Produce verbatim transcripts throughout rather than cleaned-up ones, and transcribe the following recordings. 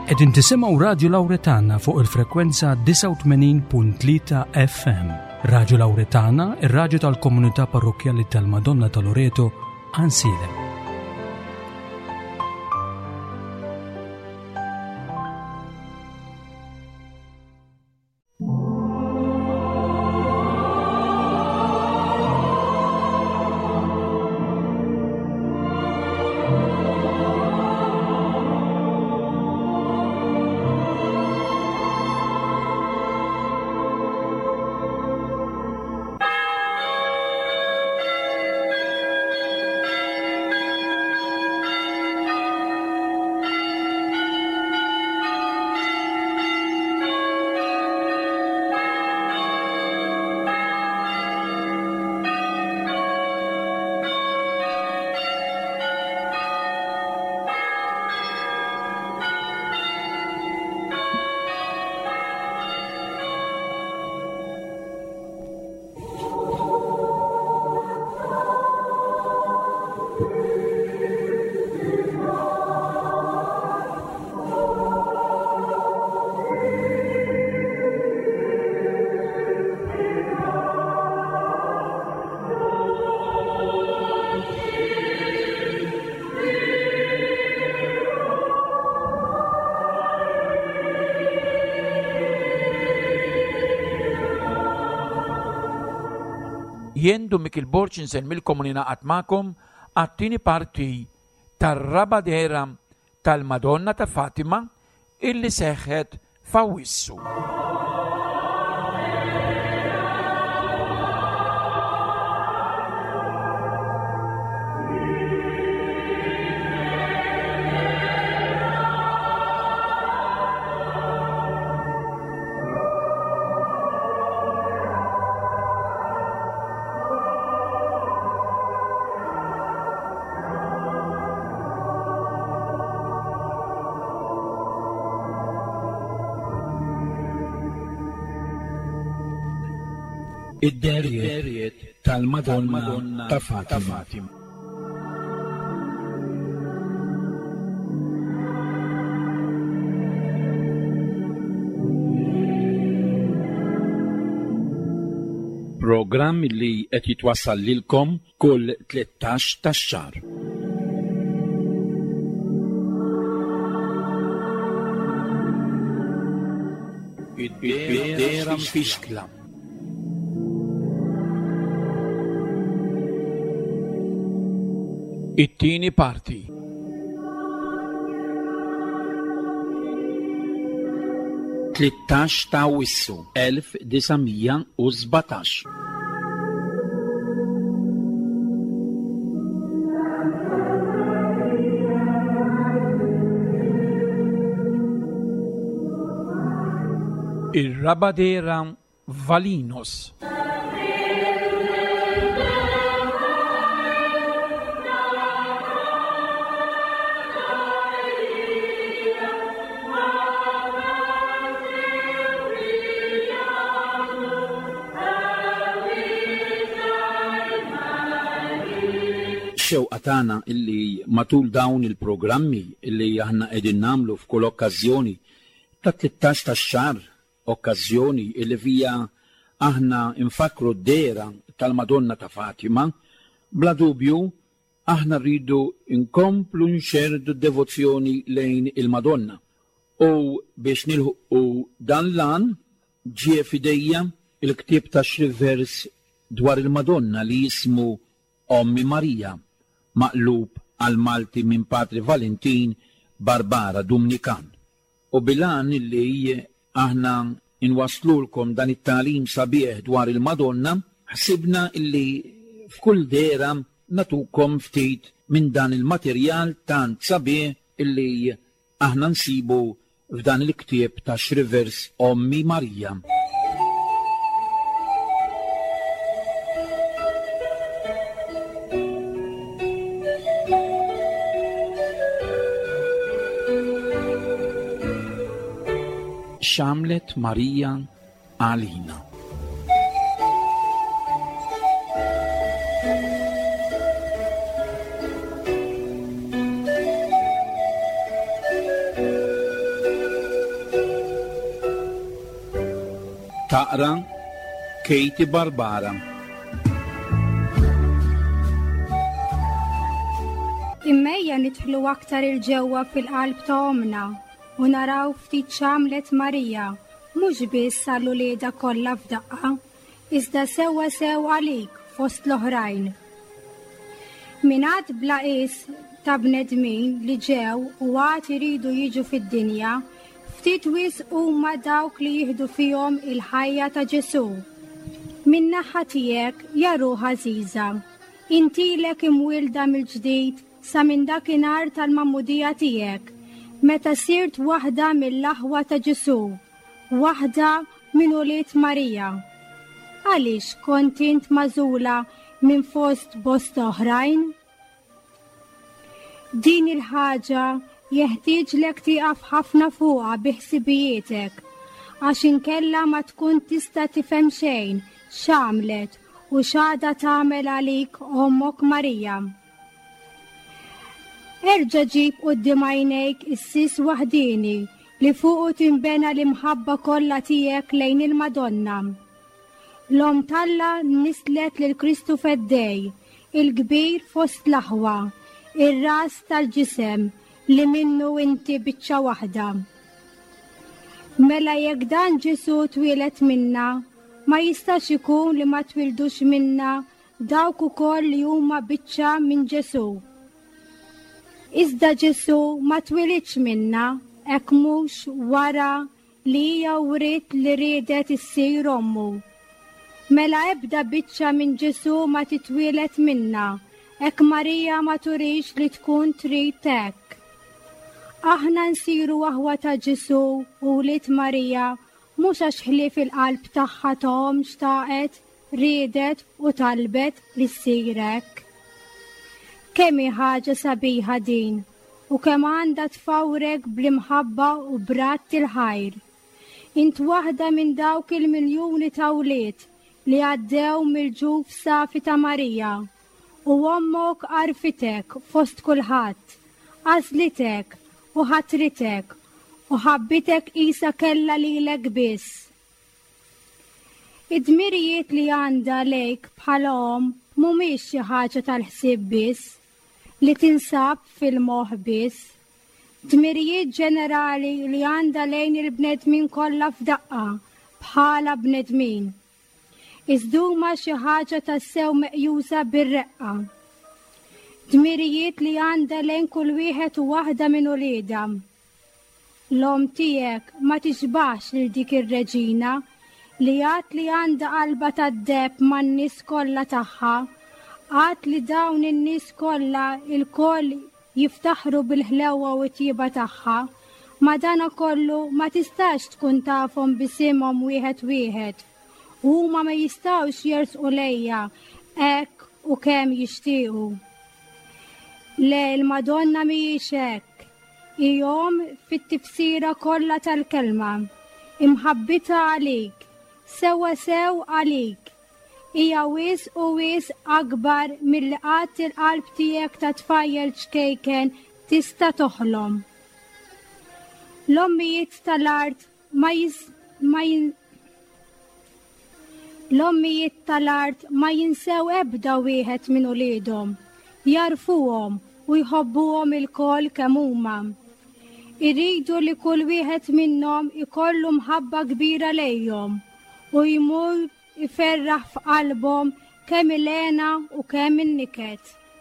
Qegħdin tisimgħu Radju Lawretana fuq il-frekwenza tisa' u tmenin punt tlieta F M. Radju Lawretana, ir-radju tal-Komunità Parrokjali tal-Madonna ta' Loreto, Ansilem. Jien Dumik il-Borċ nsemmilkom li naqat magħkom għat-tieni parti tar-rabadera tal-Madonna ta' Fatima illi seħħet f'Awwissu. Id-derjiet tal-Madonna ta' Fatima. Programm li qed jitwassal lilkom kull tlettax tax-xahar. Id-dera mfixkla. It-tieni parti. tlettax ta' Awwissu elf disamija u żbatax. Ir-rabadera Valinos. Xewqa tagħna illi matul dawn il-programmi illi aħna qegħdin nagħmlu f'kull okkażjoni ta' tlettax tax-xahar, okkażjoni illi fija aħna nfakru d-dera tal-Madonna ta' Fatima, bla dubju aħna rridu nkomplu nxerdu d-devozzjoni lejn il-Madonna. U biex nilħu dan lan ġie fidejja il-ktieb ta' xrivers dwar il-Madonna li jismu Ommi Marija, maqlub għal Malti minn Patri Valentin Barbara Dumnikan. U bilan illi aħna inwaslulkom dan it-talim sabiħ dwar il-Madonna, ħsibna illi f'kull dera natukom ftit minn dan il-materjal tant sabiħ illi aħna nsibu f'dan il-ktieb ta' xrivers Ommi Marija. Xamlet Marija għalina. taqra Katie Barbara. Immejja nidħlu aktar il-ġewwa fil-qalb ta' omna u naraw ftit x'għamlet Marija, mhux biss għall-ulieda kollha f'daqqa, iżda sewwa sew għalik fost l-oħrajn. Mingħand bla qis ta' bnedmin li ġew u għad iridu jiġu fid-dinja, ftit wis huma dawk li jieħdu fihom il-ħajja ta' Ġesu. Min naħa tiegħek ja ruħ għażiża, intilek imwilda mill-ġdid sa minn dakinhar tal-mammudija tiegħek, meta sirt waħda mill-aħwa ta' Ġesu, waħda minn ulied Marija. Għaliex kont int magħżula minn fost bost oħrajn? Din il-ħaġa jeħtieġlek tieqaf ħafna fuqha biħsibijietek, għax inkella ma tkun tista' tifhem xejn x'għamlet u x'għadha tagħmel għalik ommok Marija. Erġa' ġib quddiem għajnejk is-sis waħdini li fuqu tinbena l-imħabba kollha tiegħek lejn il-Madonna. L-om talla nislet lil Kristu feddej, il-kbir fost l-aħwa, ir-ras tal-ġisem li minnu inti biċċa waħda. Mela jekk dan Ġesu twilet minna, ma jistax ikun li ma twildux minna dawk ukoll li huma biċċa minn Ġesu. Iżda Ġesu ma twilidx minna, hekk mhux wara li hija wriet li riedet issir ommu. Mela ebda biċċa minn Ġesu ma titwilet minna, hekk Marija ma turix li tkun trid hekk. Aħna nsiru aħwa ta' Ġesu u wlied Marija mhux għax ħlief il-qalb tagħha tom xtaqet, riedet u talbet li ssir hekk. Kemm hi ħaġa sabiħa din u kemm għandha tfawrek bl-imħabba u brat il-ħajr. Int waħda minn dawk il-miljuni ta' wlied li għaddew mill-ġuf safi ta' Marija u ommok għarfitek fost kulħadd, għażlitek u ħatritek u ħabbitek qisha kellha lilek biss. Id-dmirijiet li għandha lejk bħala om mhumiex xi ħaġa tal-ħsieb biss li tinsab fil-moħħ biss. Dmirijiet ġenerali li għandha lejn il-bnedmin kollha f'daqqa bħala bnedmin. Iżduma xi ħaġa tassew meqjusa bir-reqqa. Dmirijiet li għandha lejn kull wieħed u waħda minn uliedha. L-om tiegħek ma tixbaħx lil dik ir-reġina li għad li għandha qalba tad-deb man-nies kollha tagħha, għad li dawn in-nies kollha il-koll jiftaħru bil-ħlewwa u tjiba tagħha, madana kollu ma tistax tkun tafhom bisimhom wieħed wieħed. Huma ma jistgħux jersqu lejja hekk u kemm jixtiequ. Le l-Madonna mhijiex hekk. Ihom fit-tifsira kollha tal-kelma, imħabbita għalik, sewa sew għalik. Hija wis u wis akbar milli qatt il-qalb tiegħek ta' tfajjel ċkejken tista' toħlom. L-ommijiet tal-art ma jis ma jin L-ommijiet tal-art ma jinsew ebda wieħed minn uliedhom, jarfuhom u jħobbuhom il-koll kemm huma. Iridu li kull wieħed minnhom ikollu mħabba kbira lejhom u jmur iferraħ f'qalbhom kemm il-għena u kemm in-niket.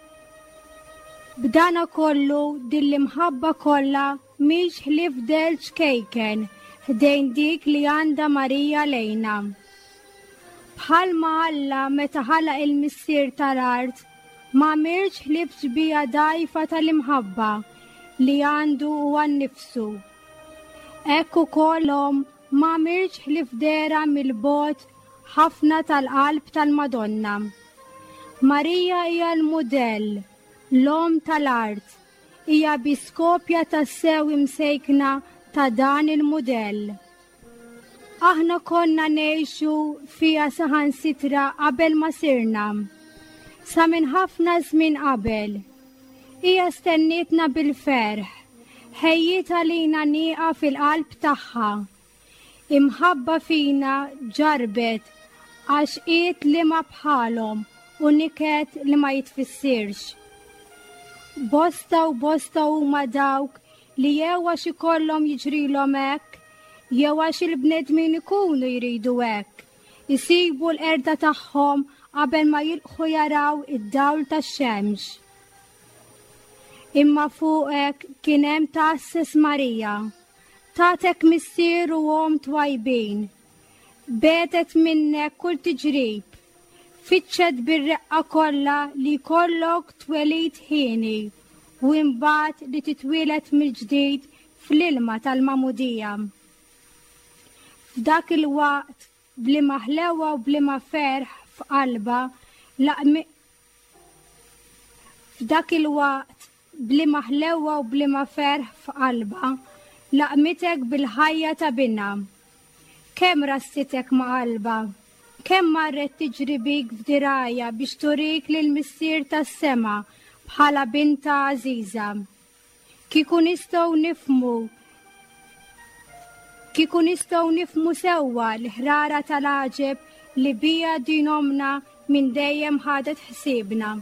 B'dana kollu din l-imħabba kollha mhix ħlief del ċkejken ħdejn dik li għandha Marija lejna. Bħalma Alla meta ħalaq il-missier tal-art ma mirx ħlief ġbija dajfa tal-imħabba li għandu huwa nnifsu. Hekk ukoll ma mirx ħlief dera mill-bogħod ħafna tal-qalb tal-Madonna. Marija hija l-mudell, l-om tal-art, hija biskopja tas-sew imsejkna ta' dan il-mudell. Aħna konna ngħixu fiha saħansitra qabel ma sirna, sa minn ħafna żmien qabel. Hija stennietna bil-ferħ, ħejjita lina nieqa fil-qalb tagħha. imħabba fina ġarbet għax qiet li ma bħalhom u niket li ma jitfissirx. Bosta u bosta huma dawk li jew għax ikollhom jiġrilhom hekk, jew għax il-bnedmin ikunu jridu hekk, isibu l-qerda tagħhom qabel ma jilqħu jaraw id-dawl tax-xemx. Imma fuqek kien hemm ta'asses Marija, tatek missier u għom twajbin, bedet minnek kull tiġrib, fitxed bir-reqqa kollha li kollok twelid ħieni u imbagħad li titwilet mill-ġdid fl-ilma tal-Mamudija. F'dak il-waqt bli maħlewa u bli ma ferħ f'qalba laqmi F'dak il-waqt bli maħlewa u bli ma ferħ f'qalba laqmitek bil-ħajja ta' binna. Kemm rassitek ma' qalba, kemm marret tiġri bik f'dirajja biex turik lil missier tas-sema bħala binta għażiża. Kieku nistgħu nifmu Kieku nistgħu nifmu sewwa l-ħrara tal-għaġeb li bija din omna minn dejjem ħadet ħsiebna.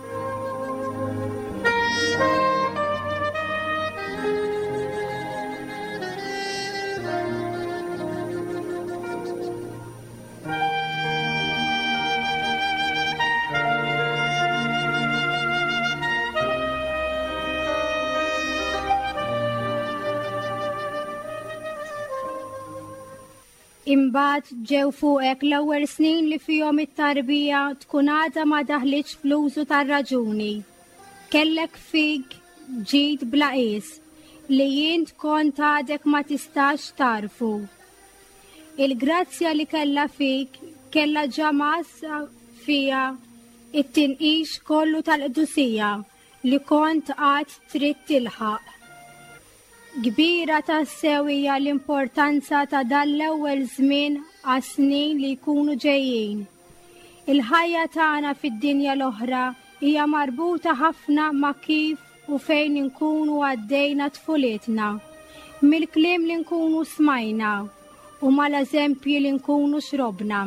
Imbagħad ġew fuqek l-ewwel snin li fihom it-tarbija tkun għadha ma daħlitx fl-użu tar-raġuni. Kellek fik ġid bla qis li jien kont għadek ma tistax tarfu. Il-grazzja li kellha fik kellha ġamassa fija it-tinqix kollu tal-qdusija li kont qatt trid tilħaq. Kbira tas-sewija l-importanza ta' dan l-ewwel żmien għas-snin li jkunu ġejjin. Il-ħajja tagħna fid-dinja l-oħra hija marbuta ħafna ma' kif u fejn inkunu għaddejna tfulitna, mill-kliem li nkunu smajna u mal-eżempji li nkunu xrobna.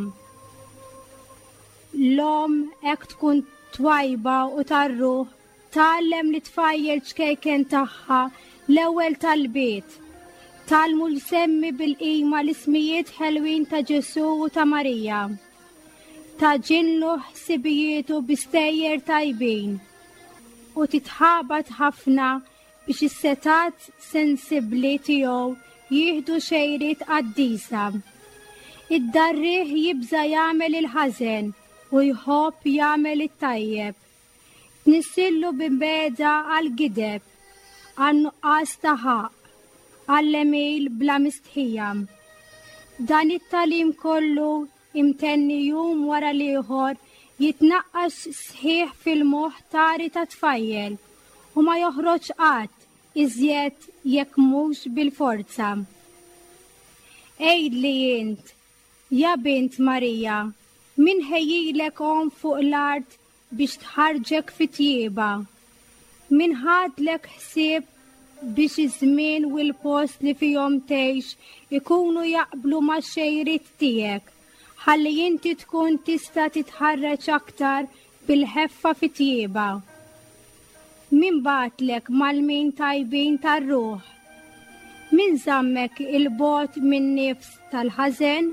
L-om hekk tkun twajba u tarruħ tgħallem li tfajjel ċkejken tagħha l-ewwel tal-bit, talmu l-semmi bil-qima l-ismijiet ħelwin ta' Ġesu u ta' Marija, taġinlu ħsibijietu bistejjer tajbin u titħabat ħafna biex is-setat sensibbli tiegħu jieħdu xejriet qaddisa. Id-darrieħ jibża jagħmel il-ħażen u jħobb jagħmel it-tajjeb. Tnissillu b'imbeda għal-gideb, għan-nuqqas ta' ħaq, għall-emil bla mistħija. Dan it-talim kollu imtenni jum wara l-ieħor jitnaqqas sħiħ fil-moħħ tari ta' tfajjel u ma joħroġ qatt iżjed jekk mhux bil-forza. Ejd li jint, ja bint Marija, min ħejjilek hom fuq l-art biex tħarġek fit-tjieba. Min ħadlek ħsieb biex iż-żmien u l-post li fihom tgħix ikunu jaqblu ma' xejriet tiegħek, ħalli inti tkun tista' titħarreġ aktar bil-ħeffa fit-tjieba. Min bagħtlek mal-min tajbin tar-ruħ? Min żammek il-bogħod min-nifs tal-ħażen?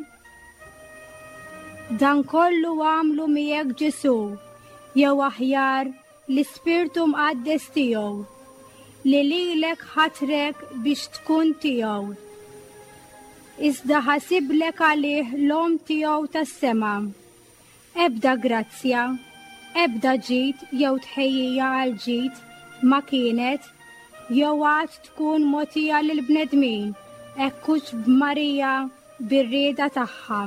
Dan kollu għamlu miegħek Ġesu, jew aħjar l-Ispirtu Mqaddes tiegħu li lilek ħatrek biex tkun tiegħu. Iżda ħasiblek għalih l-om tiegħu tas-sema. Ebda grazzja, ebda ġid jew tħejjija għal ġid ma kienet jew għad tkun mogħtija lil bnedmin ekkux b'Marija bir-rieda tagħha.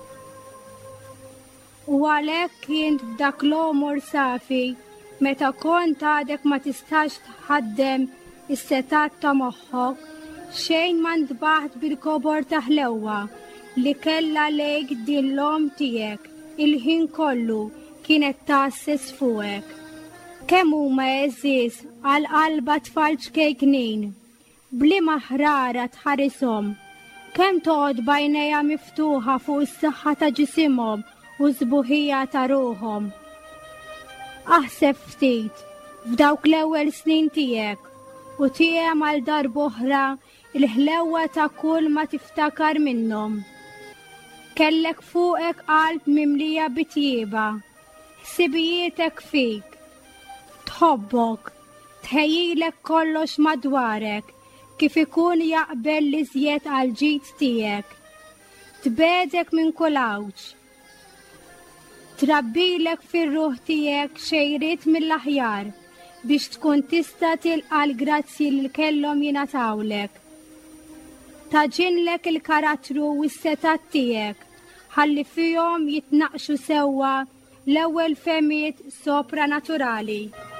U għalhekk kien f'dak l-omor safi meta kont għadek ma tistax tħaddem is-setat ta' moħħok, xejn ma ntbaħt bil-kobor ta' ħlewwa li kellha lejk din l-om tiegħek il-ħin kollu kienet tasses fuqek. Kemm huma eżiż għal qalba tfal ċkejknin, bliema ħrara tħarishom, kemm toqgħod bajnejha miftuħa fuq is-saħħa ta' ġisimhom u żbuħija ta' ruħhom. Aħseb ftit f'dawk l-ewwel snin tiegħek u tiem għal darb'oħra il-ħlewwa ta' kull ma tiftakar minnhom. Kellek fuqek qalb mimlija bitjieba, ħsibijietek fik, tħobbok, tħejjilek kollox madwarek, kif ikun jaqbel li żjed għal ġid tiegħek. Tbedek minn kull awġ. Trabbilek fir-ruħ tiegħek xejriet mill-aħjar biex tkun tista' tilqa' l-grazzi li kellhom jingħatawlek. Taġinlek il-karattru u s-setat tiegħek ħalli fihom jitnaqxu sewwa l-ewwel femijiet sopranaturali.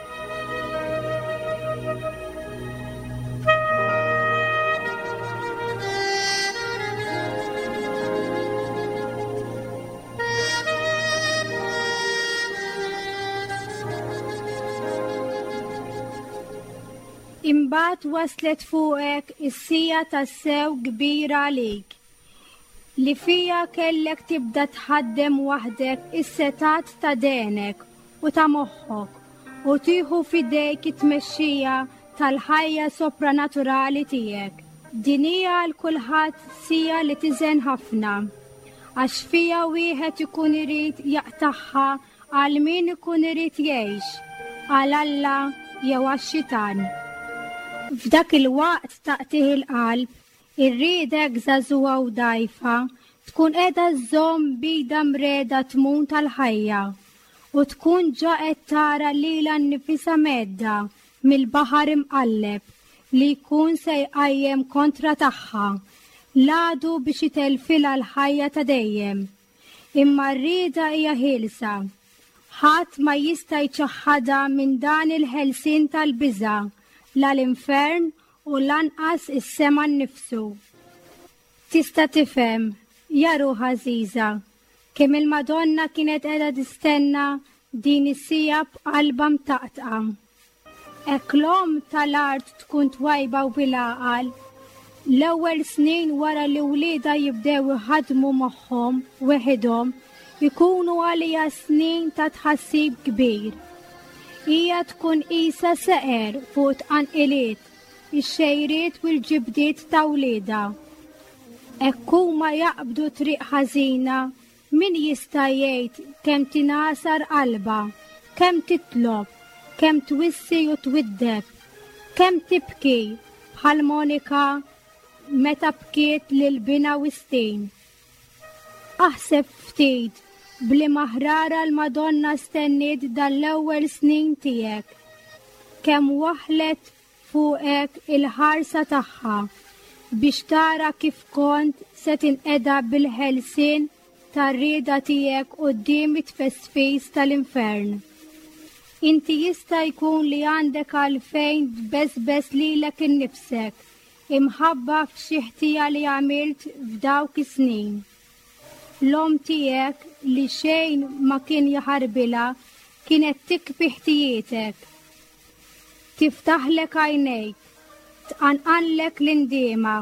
Imbagħad waslet fuqek is-sija tas-sew kbira għalik li fija kellek tibda tħaddem waħdek is-setat ta' denek u ta' moħħok u tieħu f'idejk it-tmexxija tal-ħajja sopranaturali tiegħek. Din hija l kulħadd sija li tiżen ħafna għax fija wieħed ikun irid jaqtaħħa għal min ikun irid jgħix għal Alla jew għax-xitan. F'dak il-waqt taqtih il-qalb, irridek żagħżugħa u dgħajfa tkun qiegħda żżomm bida mreda tmun tal-ħajja u tkun ġa qed tara lilha nnifisha medda mill-baħar imqalleb li jkun se jqajjem kontra tagħha ladu biex itelfilha l-ħajja ta' dejjem. Imma r-rieda hija ħielsa. Ħadd ma jista' jċaħħadha minn dan il-ħelsien tal-biża' la l-infern u lanqas is-sema nnifsu. Tista' tifhem, ja ruħ għażiża, kemm il-Madonna kienet qiegħda tistenna din is-sija b'qalbha mtaqtqa. Hekk l-om tal-art tkun twajba u bil-għaqal, l-ewwel snin wara li wlieda jibdew iħaddmu moħħhom weħidhom ikunu għalija snin ta' tħassib kbir. Hija tkun qisha seqer fuq tqanqiliet, ix-xejriet u l-ġibdiet ta' wlieda. Hekk huma jaqbdu triq ħażina, min jista' jgħid kemm tingħasar qalbha, kemm titlob, kemm twissi u twiddeb, kemm tibki bħal Monika meta bkiet lil Bina Wistin. Aħseb ftit bli maħrara l-Madonna stenniet dal-ewwel snin tiegħek, kemm waħlet fuqek il-ħarsa tagħha biex tara kif kont se tinqeda bil-ħelsien tar-rieda tiegħek quddiem it-tfesfis tal-infern. Inti jista' jkun li għandek għalfejn tbeżbeż lilek innifsek imħabba f'xi ħtija li għamilt f'dawk is-snin. L-om tiegħek li xejn ma kien jaħarbilha kienet tikbi ħtijietek. Tiftaħlek għajnejk, tqanqanlek l-indiema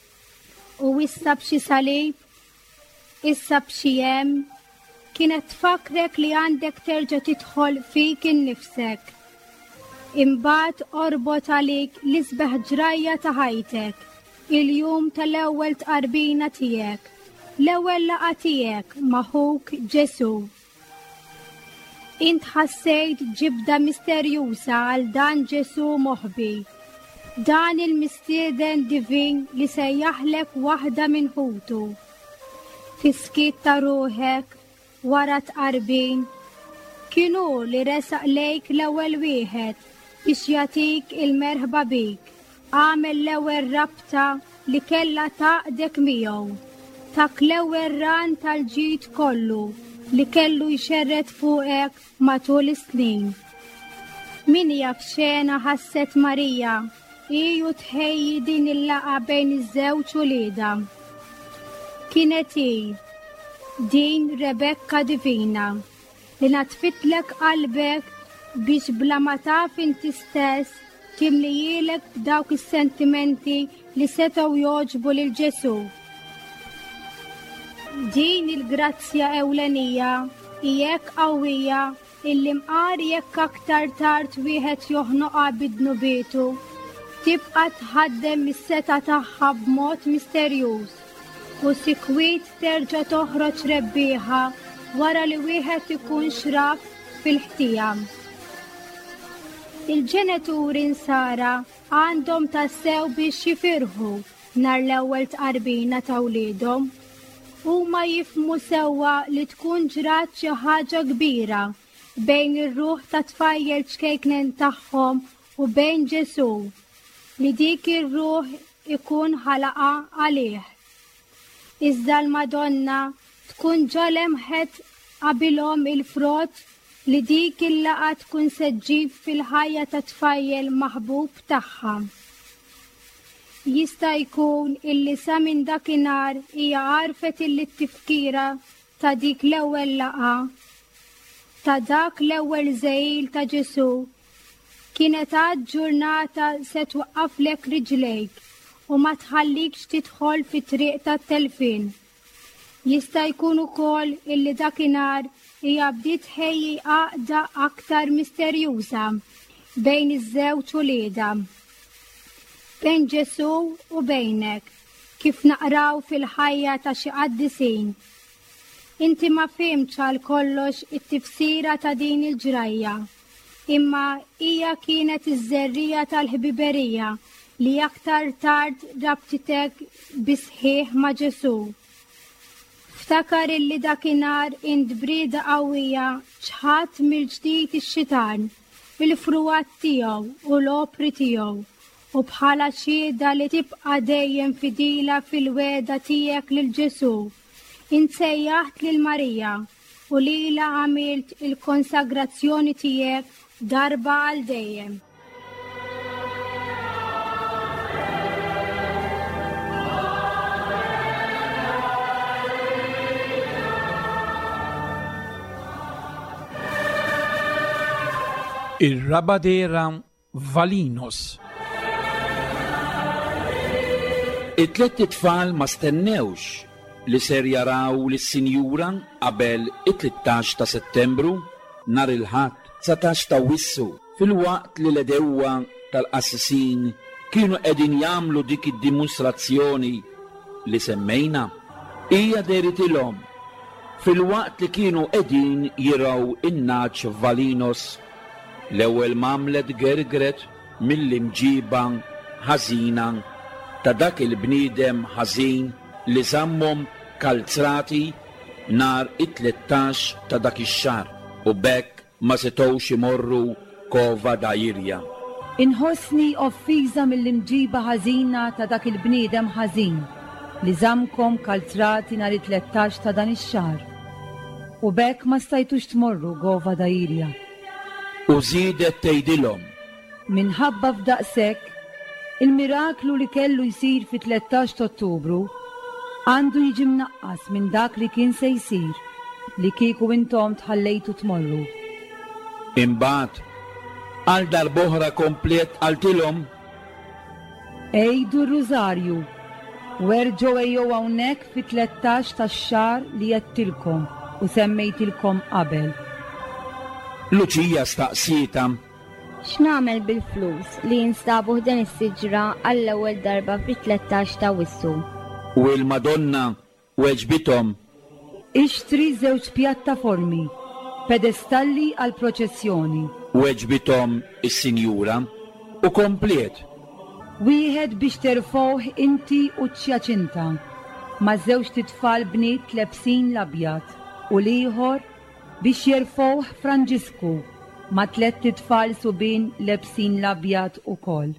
u issa b'xi salib, issa b'xi hemm, kienet tfakrek li għandek terġa' tidħol fik innifsek. Imbagħad orbot għalik l-isbeħ ġrajja ta' ħajtek, il-jum tal-ewwel tqarbina tiegħek, l-ewwel laqgħa tiegħek magħhuk Ġesu. Int ħassejt ġibda misterjusa għal dan Ġesu moħbi, dan il-mistieden divin li sejjaħlek waħda minn ħutu. Fiskiet ta' ruħek wara tqarbin kienu li resaq lejk l-ewwel wieħed biex jagħtik il-merħba bik, għamel l-ewwel rabta li kellha taqdek miegħu. Tak l-ewwel ran tal-ġid kollu li kellu jxerret fuqek matul is-snin. Min jaf xena ħasset Marija iju tħejji din il-laqa bejn iż-żewġ ulieda. Kienet hi din Rebekka Divina li natfitlek qalbek biex bla ma taf inti stess timlijilek b'dawk is-sentimenti li setgħu joġbu lil Ġesu Din il-grazzja ewlenija jekk qawwija illi mqar jekk aktar tard wieħed joħnoqha bidnu bietu tibqa' tħaddem is-seta tagħha b'mod misterjuż u sikwit terġa' toħroġ rebbieħa wara li wieħed ikun xraf fil-ħtijam. Il-ġenituri nsara għandhom tassew biex jifirħu nhar l-ewwel tqarbina ta' wliedhom. Huma jifhmu sewwa li tkun ġrat xi ħaġa kbira bejn ir-ruħ ta' tfajjel ċkejknen tagħhom u bejn Ġesu li dik ir-ruħ ikun ħalaqa għalih. Iżda l-Madonna tkun ġalemħet qabilhom il-frott li dik il-laqa tkun se ġġib fil-ħajja ta' tfajjel maħbub tagħha. Jista' jkun illi sa minn dakinhar hija għarfet illi t-tifkira ta' dik l-ewwel laqa ta' dak l-ewwel żejl ta' Ġesu kienet għad ġurnata se twaqqaflek riġlejk u ma tħallikx tidħol fit-triq tat-telfin. Jista' jkun ukoll illi dakinhar hija bdiet ħejji għaqda aktar misterjuża bejn iż-żewġ ulieda. Bejn Ġesu u bejnek, kif naqraw fil-ħajja ta' xi qaddisin. Inti ma fimx għal kollox it-tifsira ta' din il-ġrajja, imma hija kienet iż-żerrija tal-ħbiberija li aktar tard rabtitek bisħieħ ma' Ġesu. Ftakar illi dakinhar int brieda qawwija ċħat mill-ġdid ix-xitan, il-fruwat tiegħu u l-opri tiegħu. U bħala xieda li tibqa' dejjem fidila fil-weda tiegħek lil Ġesu. Insejjaħt lil Marija u lilha għamilt il-konsagrazzjoni tiegħek darba għal dejjem. Ir-Rabadera Valinos. It-tlet tfal ma stennewx li ser jaraw lis-Sinjura qabel it-tlettax ta' Settembru nhar il-Ħadd satax ta' Wissu fil-waqt li l-edewwa tal-qassisin kienu qegħdin jagħmlu dik id-dimostrazzjoni li semmejna. Hija deritilhom fil-waqt li kienu qegħdin jiraw in-naċ Valinos l-ewwel mamlet gergret mill-imġiba ħażina ta' dak il-bniedem ħażin li żammhom kalzrati nhar it-tlettax ta' dak ix-xahar u bekk ma setgħux imorru kova dajirja. Inħossni offiża mill-imġiba ħażina ta' dak il-bniedem ħażin li żammkom kalzrati nhar it-tlettax ta' dan ix-xahar u bekk ma stajtux tmorru kova dajirja. U żiedet tgħidilhom: minħabba f'daqshekk il-miraklu li kellu jsir fi tlettax ta' Ottubru għandu jiġi mnaqqas minn dak li kien se jsir li kieku intom tħallejtu tmorru. Imbagħad għal darb'oħra komplet qaltilhom: ejdu r-rużarju u erġgħu ejjew hawnhekk fi tlettax tax-xahar li għedtilkom u semmejtilkom qabel. Luċija staqsita: x'nagħmel bil-flus li jinstabu f'din is-siġra għall-ewwel darba fit-tlettax ta' Wissu? U l-Madonna weġbithom: ixtri żewġ pjattaformi, pedestalli għal proċessjoni. Weġbithom is-Sinjura u komplet: wieħed biex terfgħuh inti u ċjaċinta ma' żewġ titfal bniet lebsin l-abjad u l-ieħor biex jerfgħuh Franġisku ma' tliet titfal subin lebsin l-abjad ukoll.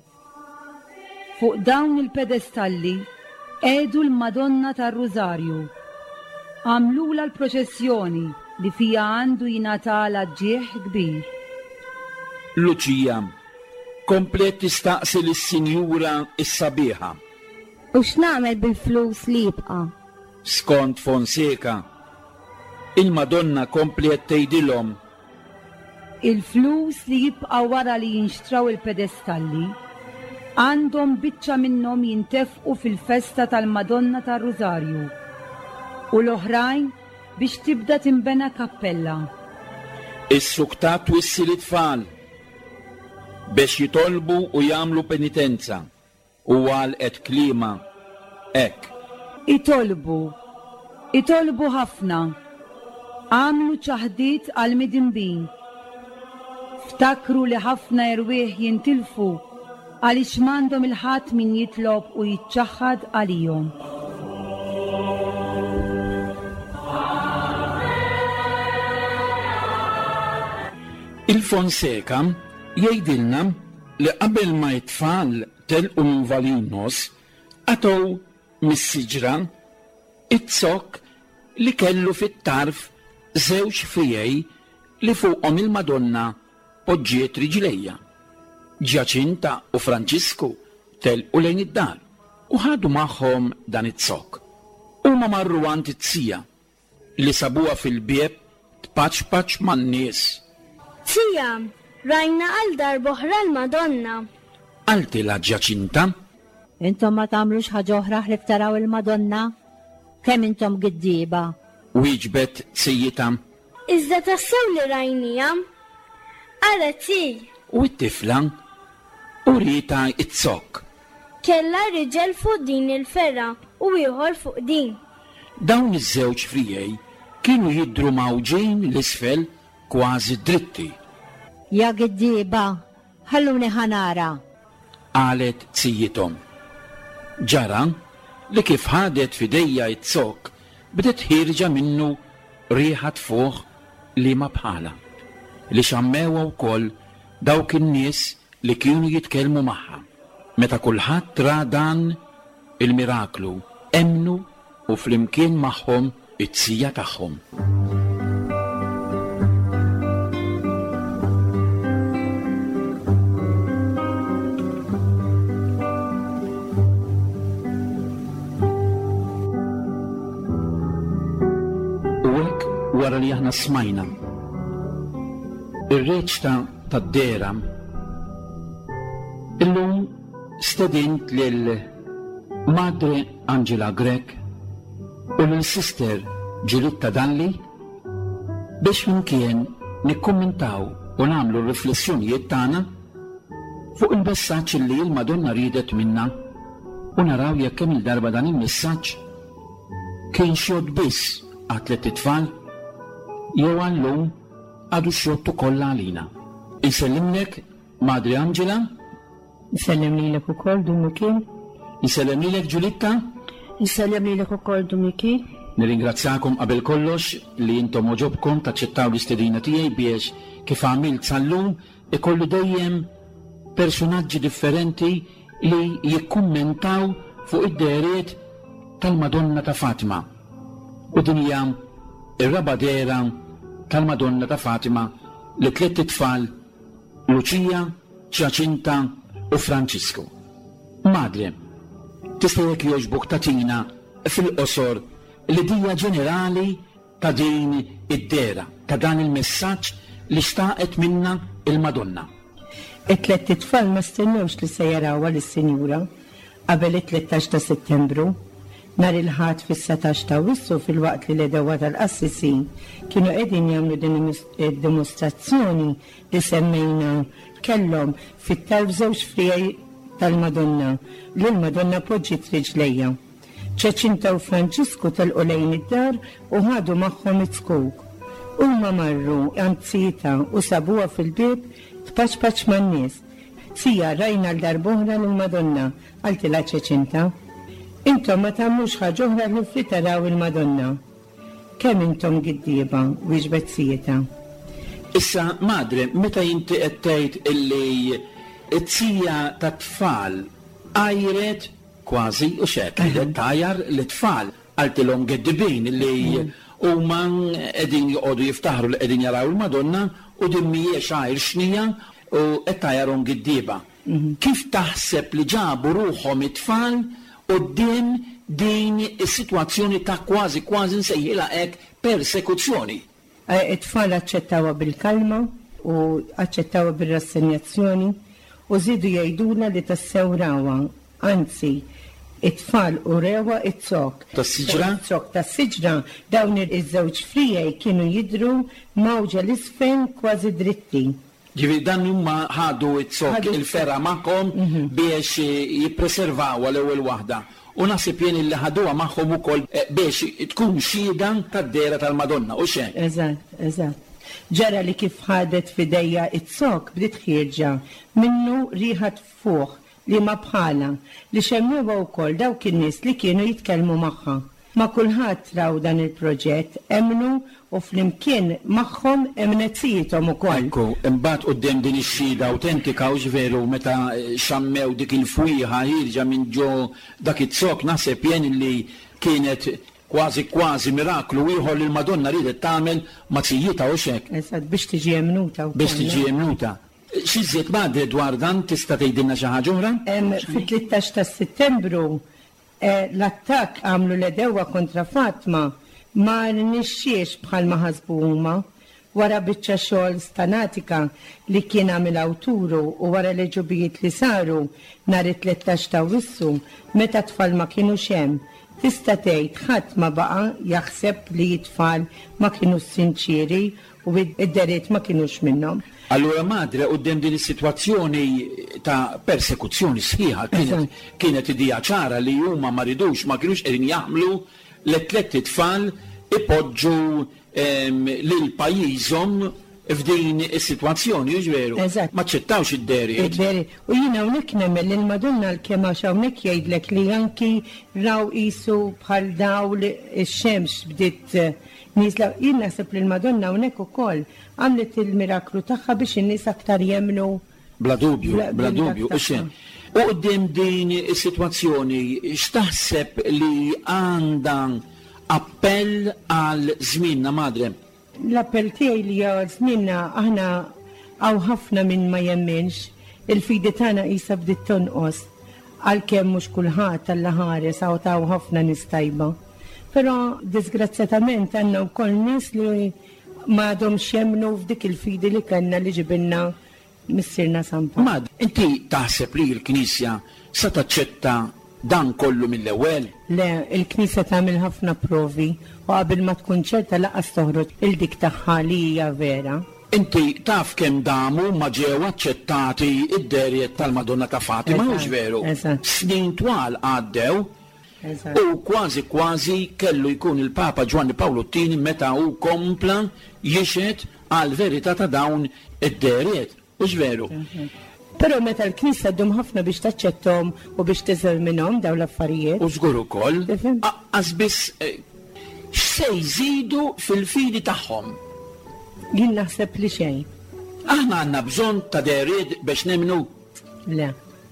Fuq dawn il-pedestalli għedu l-Madonna tar-Rużarju. Għamlula l-proċessjoni li fija għandu jingħatala ġieħ kbir. Luċija komplet tistaqsi lis-Sinjura is-sabiħa: u x'nagħmel bil-flus li jibqa'? Skont Fonseca, il-Madonna komplet tgħidilhom: il-flus li jibqa' wara li jinxtraw il-pedestalli għandhom biċċa minnhom jintefqu fil-festa tal-Madonna tar-Rużarju u l-oħrajn biex tibda timbena kappella. Is-sukta twissi l-tfal biex jitolbu u jagħmlu penitenza u għalqet klima hekk. Itolbu, itolbu ħafna, għamlu ċaħdiet għal midinbin. Ftakru li ħafna irwieħ jintilfu għaliex m'għandhom il-ħadd min jitlob u jiċċaħħad għalihom. Il-Fonseca jgħidilna li qabel ma t-tfal telqu minn Valinnos għatow mis-siġra it-zokk li kellu fit-tarf żewġ frijej li fuqhom il-Madonna poġġiet riġlejja. Ġaċinta u Franċisku telqu lejn id-dar u ħadu magħhom dan it-zokk. Huma marru għand it-tsija li sabuha fil-bieb tpaċpaċ man-nies. Tsija, rajna għal darb'oħra l-Madonna. Għaltilha Ġaċinta. Intom ma tagħmlux ħaġa oħra ħlif taraw il-Madonna? Kemm intom giddieba? Wieġbet tsijita. Iżda tassew li rajnija. Ara tij. U t-tifla urita it-zokk. Kella riġel fuq din il-ferra u ieħor fuq din. Dawn iż-żewġ frijej kienu jidru mawġin l-isfel kważi dritti. Ja giddieba, ħalluni ħanara. Qalet tsijithom. Ġara li kif ħadet fidejja it-zokk bdiet ħirġa minnu riħat fuq li ma bħala li xammewa wkoll dawk in-nies li kienu jitkellmu magħha. Meta kulħadd ra dan il-miraklu emnu u flimkien magħhom it-tsija tagħhom. Wara li aħna smajna ir-reċta tad-dera illum stedint lil Madre Angela Grek u lil Sister Giulietta Dalli biex minkien nikkummentaw u nagħmlu riflessjonijiet tagħna fuq il-messaġġ li l-Madonna ridet minna u naraw jekk kemm il-darba dan il-messaġġ kien xogħod biss għat-tliet tfal jew għallum għadu xjottu kollha għalina. Insellimlek, Madre Angela. Insellem lilek ukoll Dumiki. Insellem lilek Giulietta. Insellem lilek ukoll Dumiki. Nirringrazzjakom qabel kollox li intom oġobkom taċċettaw l-istedina tiegħi biex kif għamilt sallum ikollu dejjem personaġġi differenti li jikkummentaw fuq id-deriet tal-Madonna ta' Fatima. U din hija ir-raba dera tal-Madonna ta' Fatima li tliet tfal Lucia, Ġaċinta u Franċisku. Madre, tista' jekk jogħġbok tagħtina fil-qosor l-idea ġenerali ta' din id-dera, ta' dan il-messaġġ li xtaqet minna il-Madonna. It-tliet tfal ma stennewx li se jarawha lis-Sinjura qabel it-tlettax ta' Settembru. Nar il-ħadd fis-setax ta' Wissu fil-waqt li l-edewa tal-qassisin kienu qegħdin jagħmlu din id-dimostrazzjoni li semmejna kellhom fit-tarf żewġ frijaj tal-Madonna li l-Madonna poġġiet riġlejja. Ġaċinta u Franċisku telqu lejn id-dar u ħadu magħhom it-skok. Huma marru għand tsita u sabuha fil-bieb tpaċpaċ man-nies. Tsija rajna l-darb'oħra lill-Madonna għaltilha Ġaċinta. Intom ma tagħmlux ħaġa oħra li frittaraw il-Madonna. Kemm intom giddieba wieġbet tsijita. Issa, Madre, meta inti qed tgħid illi t-tsija tat-tfal għajret kważi u xekk tajjar l-tfal għaltilhom geddibin li huma qegħdin joqogħdu jiftaħru li qegħdin jaraw il-Madonna u din mhijiex għajr xnija u qed tajjarhom giddieba. Kif taħseb li ġabu ruħhom it-tfal quddiem din is-sitwazzjoni ta' kważi kważi nsejħilha hekk persekuzzjoni? It-tfal aċċettawha bil-kalma u aċċettawha bir-rassenjazzjoni u żidu jgħidulna li tassew rawha, anzi it-tfal u rewa it-sok. Tas-siġra? It-sok tas-siġra dawn iż-żewġ frijaj kienu jidru mawġa l-isfen kważi dritti. Ġivi dan huma ħadu it-sok il-ferra magħhom biex jippreservaw l-ewwel waħda. U naħseb jien li ħaduha magħhom ukoll biex tkun xhieda tad-dera tal-Madonna u xejn. Eżatt, eżatt. Ġara li kif ħadet fidejja it-sok bdiet ħirġa minnu riħat fuq li ma bħala li xemmewa wkoll dawk in-nies li kienu jitkellmu magħha. Ma kulħadd raw dan il-proġett emnu u flimkien magħhom emnezzijithom ukoll. Ekku, imbagħad quddiem din ix-xhieda awtentika u veru meta xammew dik il-fwieħa ħirġa minn ġo dak it-sok naħseb jien li kienet kważi kważi miraklu ieħor li l-Madonna ridet tagħmel mazzijita u xek. Eżatt biex tiġi emnuta wkoll. Biex tiġi emnuta. Xi żied madre dwar dan tista' tgħidilna xi ħaġa oħra? Fit-tlittax ta' Settembru l-attakk għamlu l-edewa kontra Fatma ma nixxiex bħal ma ħasbu huma wara biċċa xogħol stanatika li kien għamil awturu u wara l-ġubijiet li saru nhar it-tlettax ta' Wissu meta tfal ma kienu hemm. Tista' tgħid ħadd ma baqa' jaħseb li t-tfal ma kienu sinċieri u id-deriet ma kienux minnhom. Allura madre quddiem din is-sitwazzjoni ta' persekuzzjoni sħiħa kienet kienet idea ċara li huma ma ridux ma kienux qegħdin jaħmlu l-tliet tfal ipoġġu lil pajjiżhom f'din is-sitwazzjoni jiġveru. Ma ċettawx id-deri. U jien hawnhekk nemmen li l-Madonna l-kemm għax hawnhekk jgħidlek li anki raw qisu bħal dawl ix-xemx bdiet niżla jien naħseb li l-Madonna hawnhekk ukoll għamlet il-miraklu tagħha biex in-nies aktar jemmnu. Bla dubju, bla dubju, u xejn. U qudiem din is-sitwazzjoni x'taħseb li għandha appell għal żmienna madre? L-appell tiegħi li għal żmienna aħna hawn ħafna minn ma jemminx il-fidi tagħna qisha bdiet tonqos għalkemm mhux kulħadd alla ħares hawn taw ħafna nies tajba. Però disgrazzjatament għandna wkoll nies li m'għadhomx jemmnu f'dik il-fidi li kellna li ġibilna missirna Sampa. Mad, inti taħseb li l-Knisja sa taċċetta dan kollu mill-ewwel? Le, il-Knisja tagħmel ħafna provi u qabel ma tkun ċerta laqas toħroġ il-dik tagħha li hija vera. Inti taf kemm damu ma ġew aċċettati id-derjet tal-Madonna ta' Fatima mhux veru? Snin twal għaddew u kważi kważi kellu jkun il-Papa Ġwanni Pawlu t-tieni meta hu kompla jixed għal verità ta' dawn id-derjet. Mhux veru. Però meta l-Knisja ddum ħafna biex taċċettom u biex tiżel minnhom dawn l-affarijiet. U żgur ukoll qas biss x'se jżidu fil-fidi tagħhom. Jien naħseb li xejn. Aħna għandna bżonn ta' deried biex nemnu. Le.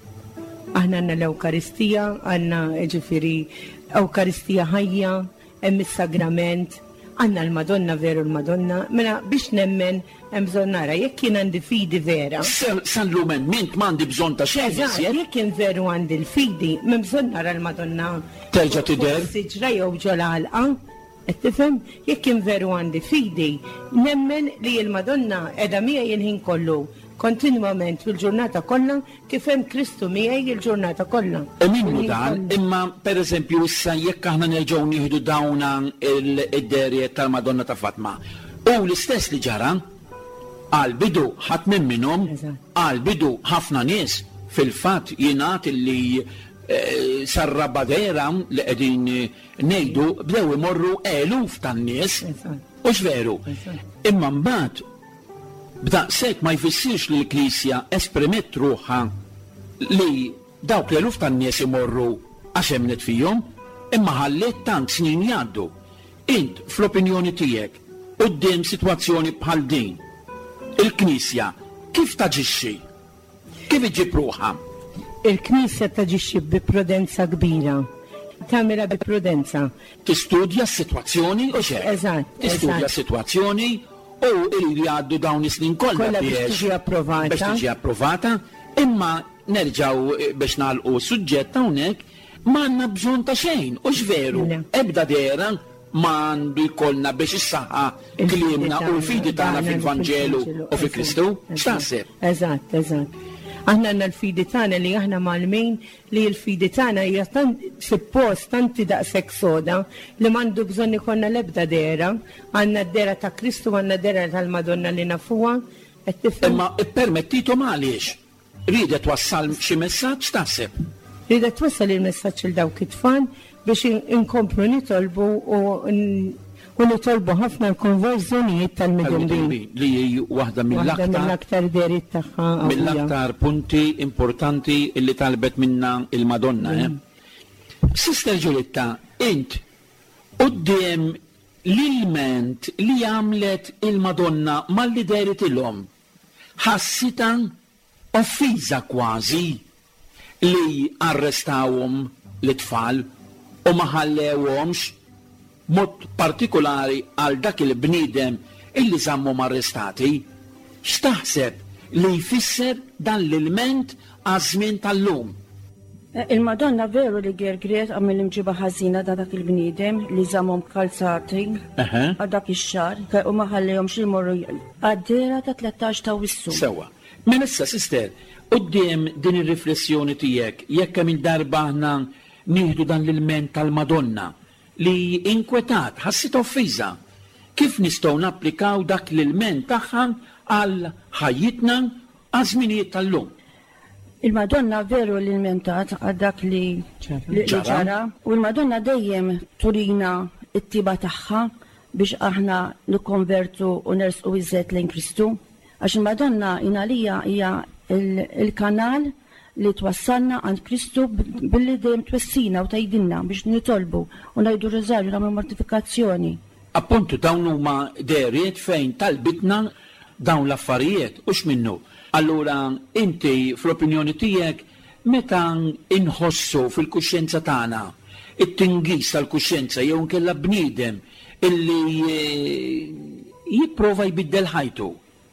Aħna għandna l-Ewkaristija, għandna ġifieri Ewkaristija ħajja, hemm is-sagrament, għandna l-Madonna veru l-Madonna, mela biex nemmen hemm bżonn nara jekk jien għandi fidi vera. Sal-lumen mint m'għandi bżonn ta' xejn. Jekk jien veru għandi l-fidi, m'hemm bżonn nara l-Madonna. Terġa' tidher. Siġra jew ġol ħalqa. Qed tifhem? Jekk jien veru għandi fidi, nemmen li l-Madonna qiegħda miegħi il-ħin kollu. Kontinwament fil-ġurnata kollha kif hemm Kristu miegħi il-ġurnata kollha. Minnu dan, imma pereżempju issa jekk aħna nerġgħu nieħdu dawna id-derjet tal-Madonna ta' Fatma. U l-istess li ġara għal bidu ħadd minn minnhom, għal bidu ħafna nies fil-fatt jingħad li sar-Rabadera li qegħdin ngħidu bdew imorru eluf tan-nies. U x'veru. Imma mbagħad b'daqshekk ma jfissirx li l-Knisja esprimet ruħha li dawk l-eluf tan-nies imorru għax hemmnet fihom, imma ħallet tant snin jgħaddu. Int fl-opinjoni tiegħek quddiem sitwazzjoni bħal din, il-Knisja kif taġixxi? Kif iġib ruħha? Il-Knisja taġixxi bi prudenza kbira. Tagħmilha bi prudenza. Tistudja s-sitwazzjoni u xejn. Eżatt. Tistudja s-sitwazzjoni u iridu jgħaddu dawn is-snin kollha biex tiġi approvata. Biex tiġi approvata, imma nerġgħu biex nagħlqu s-suġġett hawnhekk ma għandna bżonn ta' xejn, u x'veru, ebda dera ma għandu jkollna biex issaħħa kliemna u l-fidi tagħna fil-Vanġelu u fi Kristu. X'taħseb? Eżatt, eżatt. Aħna għandna l-fidi tagħna li aħna malmin li l-fidi tagħna hija suppost tanti daqshekk soda li m'għandu bżonn ikollna l-ebda dera, għandna d-dera ta' Kristu għandna d-dera tal-Madonna li nafuha. Imma ippermettitom għaliex ridet wassal xi messaġġ taħseb. Ridet wassal il-messaġġ il dawk it-tfal biex inkomplu nitolbu u nitolbu ħafna l-konverżjonijiet tal-midinbin. Li hi waħda mill-aktar derit tagħha. Mill-aktar punti importanti li talbet minna il-Madonna. Sister Giulietta, int quddiem l-ilment li għamlet il-Madonna mal-li derit ilhom ħassita offiża kważi li arrestawhom l-tfal u ma ħallewhomx mod partikolari għal dak il-bniedem illi żammhom arrestati. X'taħseb li jfisser dan l-ilment għaż-żmien tal-lum? Il-Madonna veru li gergret għamil imġiba ħażina da dak il-bniedem li żammhom kalzati għal dak ix-xahar u ma ħallewhomx imorru għad-dera ta' tlettax ta' wissu. Sewa. Minn issa, sister, quddiem din ir-riflessjoni tiegħek jekk hemm il-darba aħna nieħdu dan l-ilment tal-Madonna li inkwetat, ħassit offiża. Kif nistgħu napplikaw dak l-ilment tagħha għal ħajjitna għaż-żminijiet tal-lum? Il-Madonna veru l-ilmentat għal dak li ġara u l-Madonna dejjem turina it-tiba tagħha biex aħna nikkonvertu u nersqu iżżed lejn Kristu. Għax il-Madonna inalija hija il-kanal li twassalna għand Kristu billi dejjem twessina u tajdinna biex nitolbu u ngħidu rożarju nagħmlu mortifikazzjoni. Appuntu dawn huma deriet fejn talbitna dawn l-affarijiet u x'minnu. Allura inti fl-opinjoni tiegħek meta inħossu fil-kuxjenza tagħna it-tingis tal-kuxjenza jew nkella bniedem illi jipprova jbiddel ħajtu.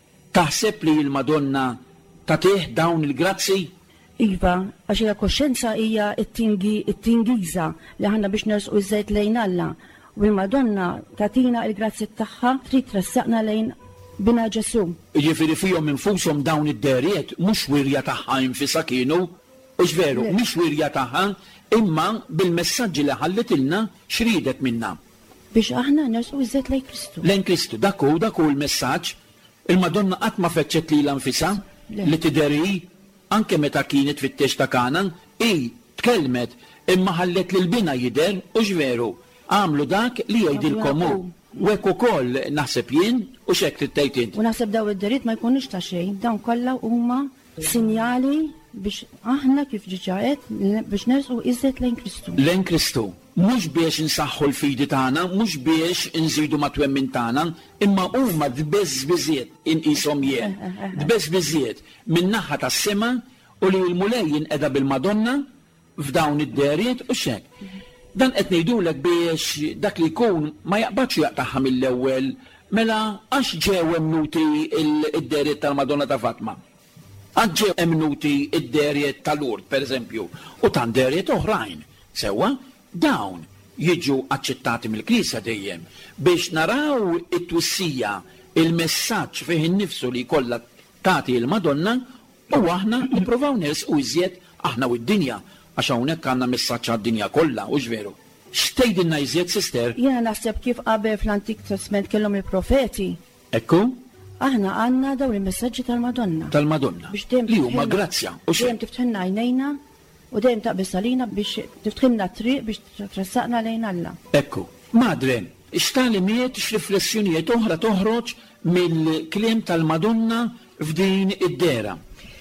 Taħseb li l-Madonna tagħtih dawn il-grazzi? Iva, għax il-koxjenza hija it-tingiża li ħanna biex nersqu iżżejt lejn Alla u l-Madonna tatina il-grazzi tagħha trid trassaqna lejn bina Ġesu. Jiġifieri fihom infushom dawn id-deriet mhux wirja tagħha infisha kienu, u veru, mhux wirja tagħha imma bil-messaġġi li ħallitilna x'ridet minna. Biex aħna nersqu iżżejt lejn Kristu. Lejn Kristu, dak hu dak hu l-messaġġ. Il-Madonna qatt ma feċċet lilha nfisha li tideri anke meta kienet fit-tex ta' Kanan, i tkellmet imma ħallet lil bina jidher u x'veru għamlu dak li jgħidilkom hu. U hekk ukoll naħseb jien u x'hekk trid int. U naħseb daw id-deriet ma jkunux ta' xejn, dawn kollha huma sinjali biex aħna kif ġiġaet biex nersqu iżżejt lejn Kristu. Lejn Kristu. Mhux biex insaħħu l-fidi tagħna, mhux biex inżidu ma' twemmin tagħna, imma huma dbeżz biżiet inqishom jien. Dbeżz biżiet min-naħa tas-sema u li l-mulejjin qiegħda bil-Madonna f'dawn id-deriet u x'hekk. Dan qed ngħidulek biex dak li jkun ma jaqbadx jaqtaħħa mill-ewwel mela għax ġew emnuti id-deriet tal-Madonna ta' Fatma. Għax ġew emnuti id-deriet tal-Lurd, pereżempju, u tan deriet oħrajn. Sewwa? Dawn jiġu aċċettati mill-Knisja dejjem biex naraw it-twissija il-messaġġ fih innifsu li jkollha tagħti l-Madonna u aħna nippruvaw nersqu iżjed aħna u d-dinja għax hawnhekk għandna messaġġ għad-dinja kollha u x'veru. X'tgħidilna iżjed, sister? Jiena naħseb kif qabel fl-Antik Testament kellhom il-profeti. Ekku? Aħna għandna dawn il-messaġġi tal-Madonna. Tal-Madonna. Li huma grazzja. U dejjem tifħilna għajnejna u dejjem taqbis għalina biex tiftħilna triq biex trassaqna lejn Alla. Ekku, madre, x'talimiet x'riflessjonijiet oħra toħroġ mill-kliem tal-Madonna f'din id-dera.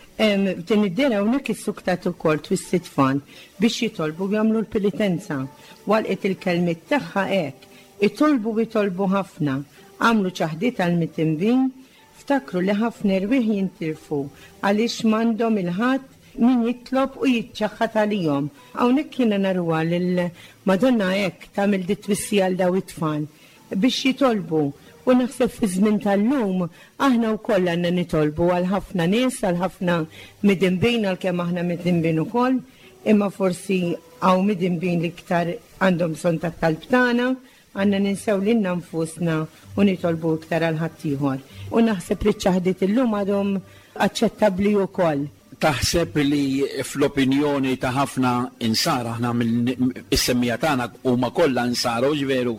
F'din id-dera hawnhekk is-suktat ukoll twissi tfal biex jitolbu jagħmlu l-penitenza. Walqet il-kelmiet tagħha hekk, itolbu jitolbu ħafna, għamlu ċaħdiet għall-mitinbin, ftakru li ħafna irwieħ jintilfu għaliex m'għandhom il-ħadd min jitlob u jitċaħħat għalihom. Hawnhekk kiena narwa lill-Madonna hekk tagħmel dit twissija għal daw it-tfal biex jitolbu. U naħseb fi żmien tal-lum aħna wkoll għandna nitolbu għal ħafna nies, għal ħafna midinbin għalkemm aħna midinbin ukoll, imma forsi hawn midinbin li iktar għandhom bżonn tat-talb tagħna, għandna ninsew lilna nfusna u nitolbu iktar għal ħadd ieħor. U naħseb li ċ-ċaħdiet illum għadhom aċċettabbli wkoll. taħseb li fl-opinjoni ta' ħafna insara, aħna mill-semmija tagħna huma kollha insara, ġveru.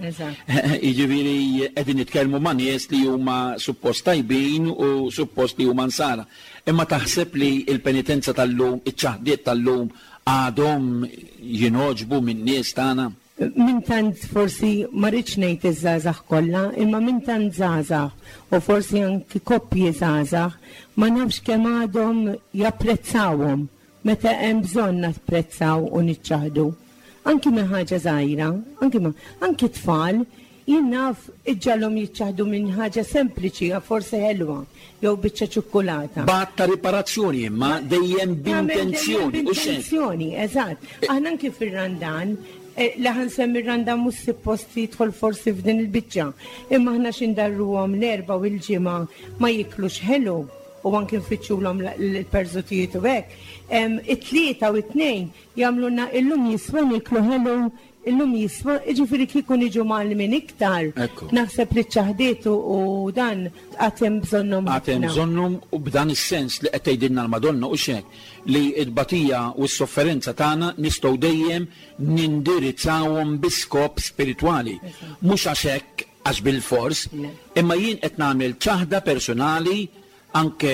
Jiġifieri qegħdin nitkellmu ma' nies li huma suppost tajbin u suppost li huma insara. Imma taħseb li l-penitenza tal-lum, iċ-ċaħdiet tal-lum għadhom jinoġbu min-nies tagħna? Min tant forsi ma rridx ngħid iż-żgħażagħ kollha, imma min tant żgħażagħ u forsi anki koppji żgħażagħ ma nafx kemm għadhom japprezzawhom meta hemm bżonn napprezzaw u niċċaħdu. Anki minn ħaġa żgħira, anki anki tfal jien naf iġġalhom jiċċaħdu minn ħaġa sempliċi forsi ħelwa jew biċċa ċokkolata. Bad ta' riparazzjoni imma dejjem b'intenzjoni u xejn. B'intenzjoni, eżatt. Aħna anki fir-Randan laħan semmi randa mus supposti jidħol forsi f'din il-biċċa. Imma ħna xindarruhom l-erba u l-ġimgħa ma jiklux ħelu u anke nfittxulhom l-perżutijiet u hekk. It-tlieta u t-tnejn jagħmlulna illum jiswa niklu ħelu, illum jiswa, jiġifieri kieku niġu minn iktar. Naħseb li ċaħdiet u dan għatem bżonnhom. Għatem bżonnhom u b'dan is-sens li qed tgħidilna l-Madonna u x'hekk li l-batija u s-sofferenza tagħna nistgħu dejjem nindirizzawhom biskop spiritwali. Mhux għax hekk għax bil-fors, imma jien qed nagħmel ċaħda personali anke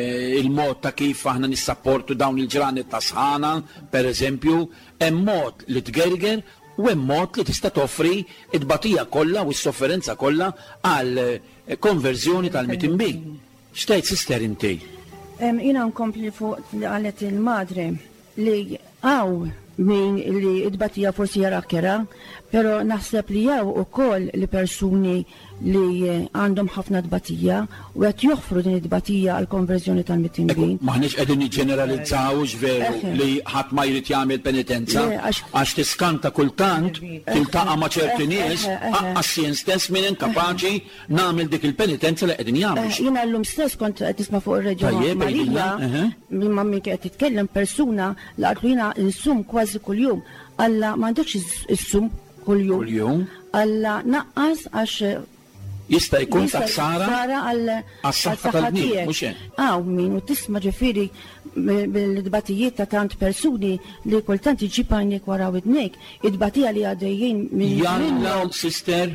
il-mod ta' kif aħna nissapportu dawn il-ġranet ta' sħana, per eżempju, hemm mod li tgerger u hemm mod li tista' toffri l-batija kollha u s-sofferenza kollha għal konverżjoni tal-mitinbi. X'tgħid sister inti? Jina nkompli fuq li għalet il-madre li għaw min li id-batija forsi jara kera, pero naħseb li jaw u koll li persuni li għandhom ħafna d-batija u għet joffru din id-batija għal-konverzjoni tal-mitinbin. Maħniċ għedin ġeneralizzaw ġveru li ħat ma jrid jagħmel penitenza għax tiskanta kultant tiltaqa' ma' ċerti nies għax jien stess minn inkapaċi nagħmel dik il-penitenza li qegħdin jagħmel. Jiena llum stess kont qed nisma' fuq ir-reġjun Marija minn mammi qed titkellem persuna li qatlu jiena insum kważi kuljum. Alla m'għandekx issum kuljum. Alla naqqas għax jista' jkun taħsara għas-saħħa tal-bniedem, mhux hekk. Aw min u tisma' ġifieri bil-dbatijiet ta' tant persuni li kultant iġib għajnek wara widnek, id-batija li għaddejjin minn Jalla sister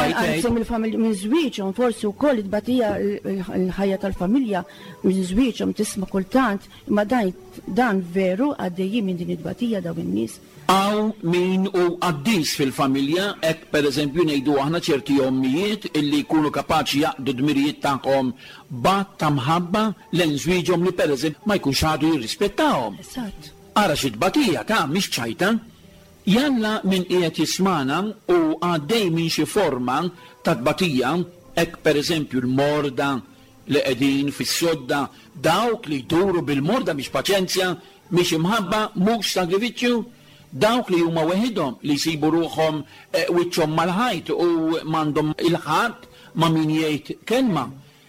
minn żwieġhom forsi wkoll id-batija l-ħajja tal-familja minn żwieġhom tisma' kultant, imma dan veru għaddejjin minn din id-batija daw in-nies. Aw min u għaddis fil-familja, ek per eżempju nejdu aħna ċerti ommijiet illi jkunu kapaċi jaqdu dmirijiet tagħhom bat ta' mħabba l-żwieġhom li per eżempju ma jkunx għadu jirrispettawhom. Ara xi tbatija ta' mhix ċajta, jalla min qiegħed jismana u għaddej minn xi forma ta' tbatija, ek per eżempju l-morda li qegħdin fis-sodda, dawk li jduru bil-morda mhix paċenzja, mhix imħabba, mhux sagrifiċċju. Dawk li huma weħidhom li jsibu ruħhom wiċċhom mal-ħajt u m'għandhom il-ħadd ma' min jgħid kelma.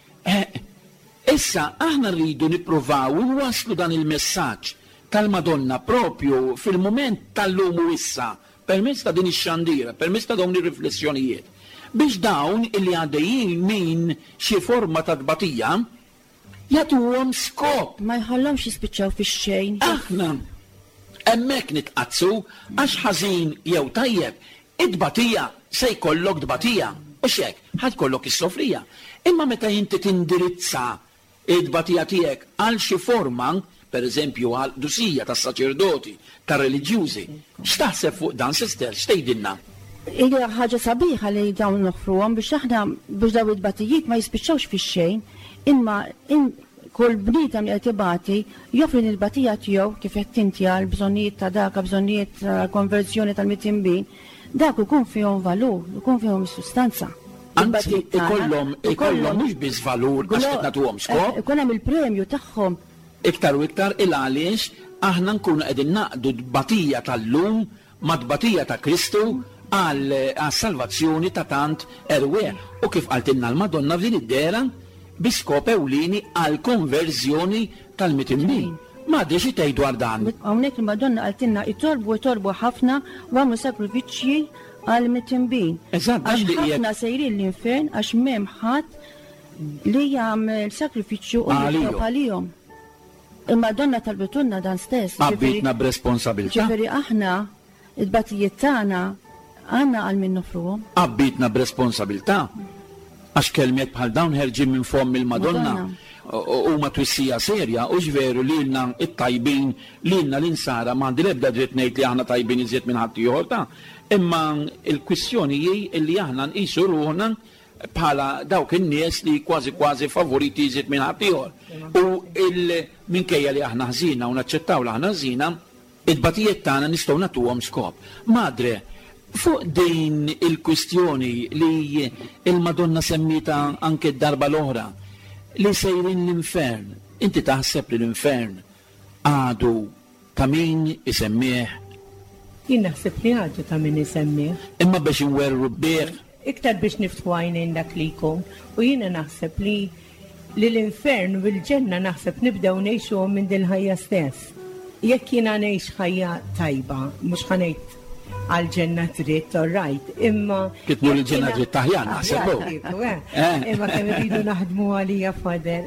Issa aħna rridu nippruvaw waslu dan il-messaġġ tal-Madonna propju fil-mument tal-lum u issa permezz ta' din ix-xandira, permezz ta' dawn ir-riflessjonijiet. Biex dawn illi għaddejjin min xi forma ta' tbatija jagħtuhom skop. Ma jħallhomx jispiċċaw fix-xejn. Aħna emmek nitqazzu għax ħażin jew tajjeb, id-batija se jkollok dbatija, u xek, ħad kollok is-sofrija. Imma meta inti tindirizza id-batija tiegħek għal xi forma, per eżempju għal dusija tas saċerdoti, ta' reliġjużi, x'taħseb fuq dan sister, x'tgħidilna? Hija ħaġa sabiħa li dawn noħfruhom biex aħna biex daw id-batijiet ma jispiċċawx fix-xejn, imma kull bniedem li qed ibati joffri l-batija tiegħu kif qed inti għal bżonnijiet ta' dak, bżonnijiet konverzjoni tal-mitinbin, dak ikun fihom valur, ikun fihom is-sustanza. Anzi, ikollhom ikollhom mhux biss valur għax qed nagħtuhom skop. Ikun hemm il-premju tagħhom. Iktar u iktar il għaliex aħna nkunu qegħdin naqdu d-batija tal-lum ma' d-batija ta' Kristu għal salvazzjoni ta' tant erwe. U kif qaltilna l-Madonna f'din id-dera biskop ewlieni għal konverżjoni tal-mitinbin. Ma għadix jtej dwar dan. Hawnhekk il-Madonna qaltilna jitolbu jitolbu ħafna u għamlu sakrifiċċji għal mitinbin. Eżatt, għax ħafna sejrin l-infern għax m'hemm ħadd li jagħmel sakrifiċċju u jitlob għalihom. Il-Madonna talbitunna dan stess. Qabbitna b'responsabilità. Ġifieri aħna id-batijiet tagħna għandna għal min nofruhom. Qabbitna b'responsabilità. Għax kelmiet bħal dawn ħerġin minn fomm il-Madonna u ma twissija serja u ġveru li lna it-tajbin li lna l-insara ma għandi l-ebda dritt ngħid li aħna tajbin iżjed minn ħadd ieħor ta' imma il-kwissjoni hi li aħna nqisu ruħna bħala dawk in-nies li kważi kważi favoriti iżjed minn ħadd ieħor. U minkejja li aħna ħżina u naċċettaw li aħna ħżina, il-batijiet tagħna nistgħu nagħtuhom skop. Madre, fuq din il-kwistjoni li il-Madonna semmita anke d-darba l-oħra li sejrin l-infern, inti taħseb li l-infern għadu ta' min isemmieħ? Jien naħseb li għadu ta' min isemmieħ. Imma biex inwerru bieħ? Iktar biex niftħu għajnejn dak li jkun u jiena naħseb li li l-infern u l-ġenna naħseb nibdew ngħixu minn dil-ħajja stess. Jekk jiena ngħix ħajja tajba, mhux ħanejt għal-ġenna dritt, all right, imma... Kitmu l-ġenna dritt taħjan, naħseb. Imma kemm rridu naħdmu għalija fader.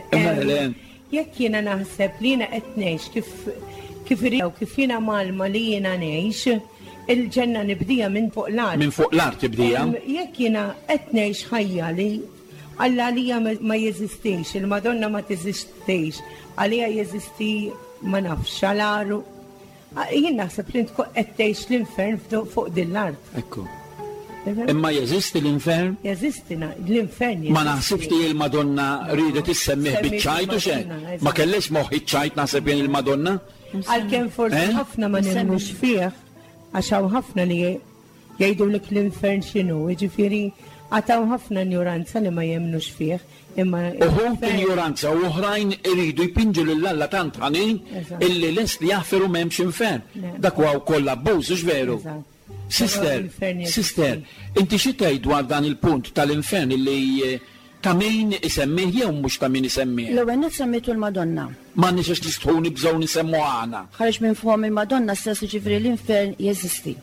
Jekk jiena naħseb li jiena qed ngħix kif irridu kif jiena malma li jiena ngħix, il-ġenna nibdija minn fuq l-art. Minn fuq l-art tibdija? Jekk jiena qed ngħix ħajja li Alla għalija ma jeżistix, il-Madonna ma teżistix, għalija jeżisti ma nafx xalaru. Jien naħseb li tkun qed tgħix l-infern fuq din l-art. Ekku. Imma jeżisti l-infern? Jeżisti l-infern. Ma naħsibx li l-Madonna ridet issemmih biċ-ċajt u xejn. Ma kellix moħħ iċ-ċajt naħseb jien il-Madonna? Għalkemm forsi ħafna ma nemmux fih, għax hawn ħafna li jgħidulek l-infern x'inhu, jiġifieri għataw ħafna ignoranza li ma jemnux fih. Uħum ignoranza u uħrajn iridu jpinġu l-alla tant ħanin illi les li jaħferu memx infern. Dak huwa wkoll abbuż, ux veru? Sister, sister, inti xi tgħid dwar dan il-punt tal-infern illi ta' min isemmih jew mhux ta' min isemmih? L-ewwel nett semmitu l-Madonna. M'għandniex għax nistħu nibżgħu nisemmu għana. Ħareġ minn fuqhom il-Madonna stess ġifri l-infern jeżisti.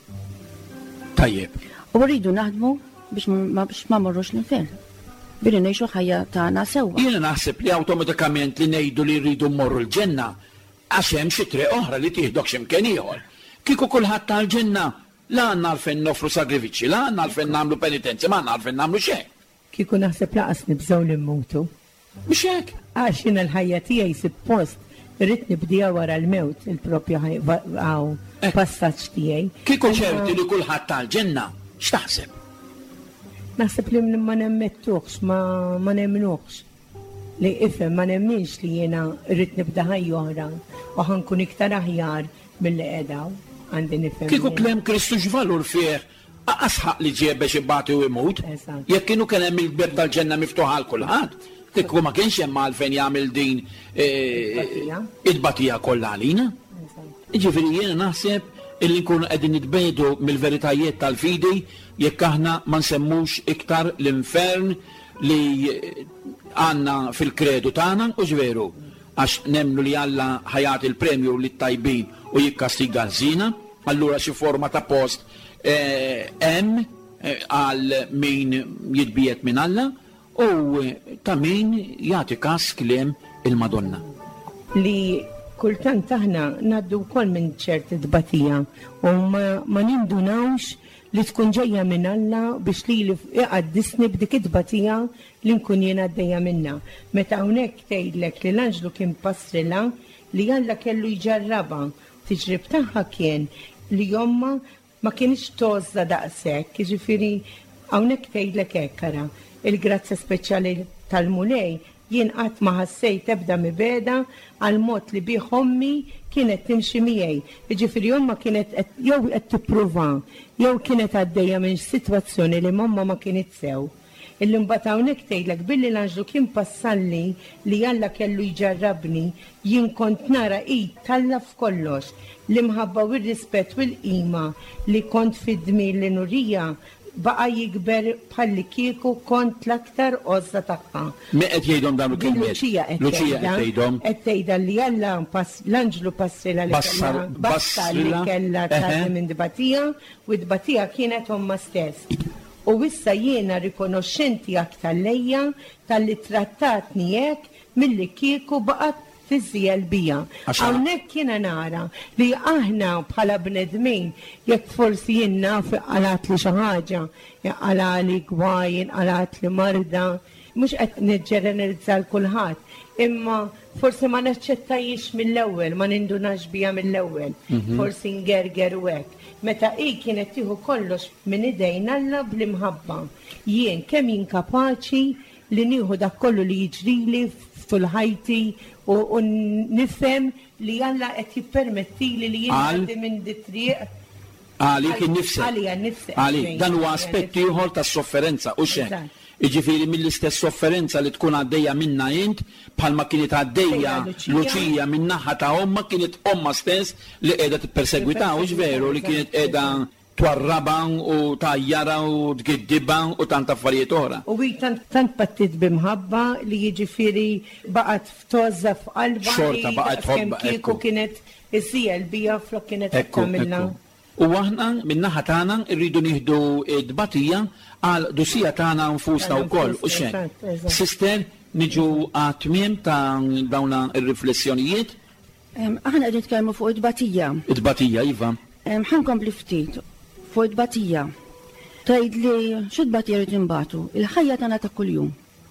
Tajjeb. U rridu naħdmu biex ma morrux l-infern. Billi ngħixu ħajja tagħna sewwa. Jiena naħseb li awtomatikament li ngħidu li rridu mmorru l-ġenna għax hemm xi triq oħra li tieħdok x'imkien ieħor. Kieku kulħadd tal-ġenna la għandna għalfejn nofru sagrifiċċji, la għandna għalfejn nagħmlu penitenzja, ma għandna għalfejn nagħmlu xejn. Kieku naħseb laqas nibżgħu li mmutu. Biex hekk? Għax jiena l-ħajja tiegħi suppost irrid nibdija wara l-mewt il-proprja passaġġ tiegħi. Kieku ċerti li kulħadd tal-ġenna, x'taħseb? Naħseb li ma nemmettuħx, ma nemnuħx. Li ifem ma nemminx li jena rrit nibda ħajja oħra u ħankun iktar aħjar mill-li edaw għandi nifhem. Kieku klem Kristu x'valur fih asħaq li ġiebex ibbati u imut. Jekk kienu kien hemm il-bib tal-ġenna miftuħa għal kulħadd. Kieku ma kienx hemm għalfejn jagħmel din il-batija kollha għalina. Ġifieri jiena naħseb illi nkunu qegħdin nitbejdu mill-veritajiet tal-fidi jekk aħna ma nsemmux iktar l-infern li għandna fil-kredu tagħna u ġveru għax nemmnu li Alla ħajat il-premju li tajbin u jikkastiga l-żina, allura xi forma ta' post hemm għal min jitbiet minn Alla u ta' min jagħti każ kliem il-Madonna. Li kultant aħna naddu wkoll minn ċerti dbatija u ma nindunawx li tkun ġejja minn Alla biex li iqaddisni b'dik id-dbatija li nkun jien għaddejja minnha. Meta hawnhekk tgħidlek li l-anġlu kien passrila li Alla kellu jġarraba, tiġrib tagħha kien li jomma ma kienx tożza daqshekk, jiġifieri hawnhekk tgħidlek hekk ara. Il-grazza speċjali tal-mulej jien qatt ma ħassejt ebda mibeda għal mod li bih ommi kienet timxi miegħi. Jiġifieri omma kienet jew qed tippruva, jew kienet għaddejja minn sitwazzjoni li mamma ma kienet sew. Illi mbagħad hawnhekk tgħidlek billi l-anġlu kien passalli li Alla kellu jġarrabni, jien kont nara id talla f'kollox li mħabba u r-rispett u l-qima li kont fid-dmir li nurija baqa jikber bħalli kieku kont l-aktar ozza taqqa. Me qed jgħidhom dan il-kelmiet? Luċija qed tgħidhom. Qed tgħidha li Alla l-anġlu passila li bassar li kellha tagħti minn dbatija u d-batija kienet omma stess. U issa jiena rikonoxxenti aktar lejja tal-li trattatni hekk milli kieku baqgħet fiż-żija l-bija. Hawnhekk jiena nara li aħna bħala bnedmin jekk forsi jien naf qalat li xi ħaġa, jaqala li gwajin, qalat li marda, mhux qed niġġeneralizza l kulħadd, imma forsi ma naċċettajix mill-ewwel, ma nindunax biha mill-ewwel, forsi ngerger u hekk. Meta hi kienet tieħu kollox minn idejn Alla bl-imħabba. Jien kemm inkapaċi li nieħu dak kollu li jiġrili fil-ħajti u nifhem li Alla qed jippermettili li jien għaddi minn di triq. Għalik innifsek. Għalija nnifsek. Għalik, dan huwa aspetti ieħor tas-sofferenza u xejn. Iġifieri mill-istess sofferenza li tkun għaddejja minna int, bħalma kienet għaddejja Luċija minn naħa ta' omma, kienet omma stess li qiegħda tippersegwita, u veru li kienet qiegħda twarraban u tajjara u tgiddiban u tant affarijiet oħra. U hi tant pattit bimħabba li jiġifieri baqgħet ftozza f'qalba. Xorta baqgħet ħobba. Kieku kienet isija l-bija flok kienet qed tagħmilha. U aħna min-naħa tagħna rridu nieħdu d-dbatija għal dusija tagħna nfusna wkoll u xejn. Sister, niġu għat-tmiem ta' dawna r-riflessjonijiet? Aħna qed nitkellmu fuq id-dbatija. Id-dbatija, iva. Ħankompli ftit fuq id-dbatija. Tgħid li x'id-dbatija rid inbagħtu? Il-ħajja tagħna ta' kuljum.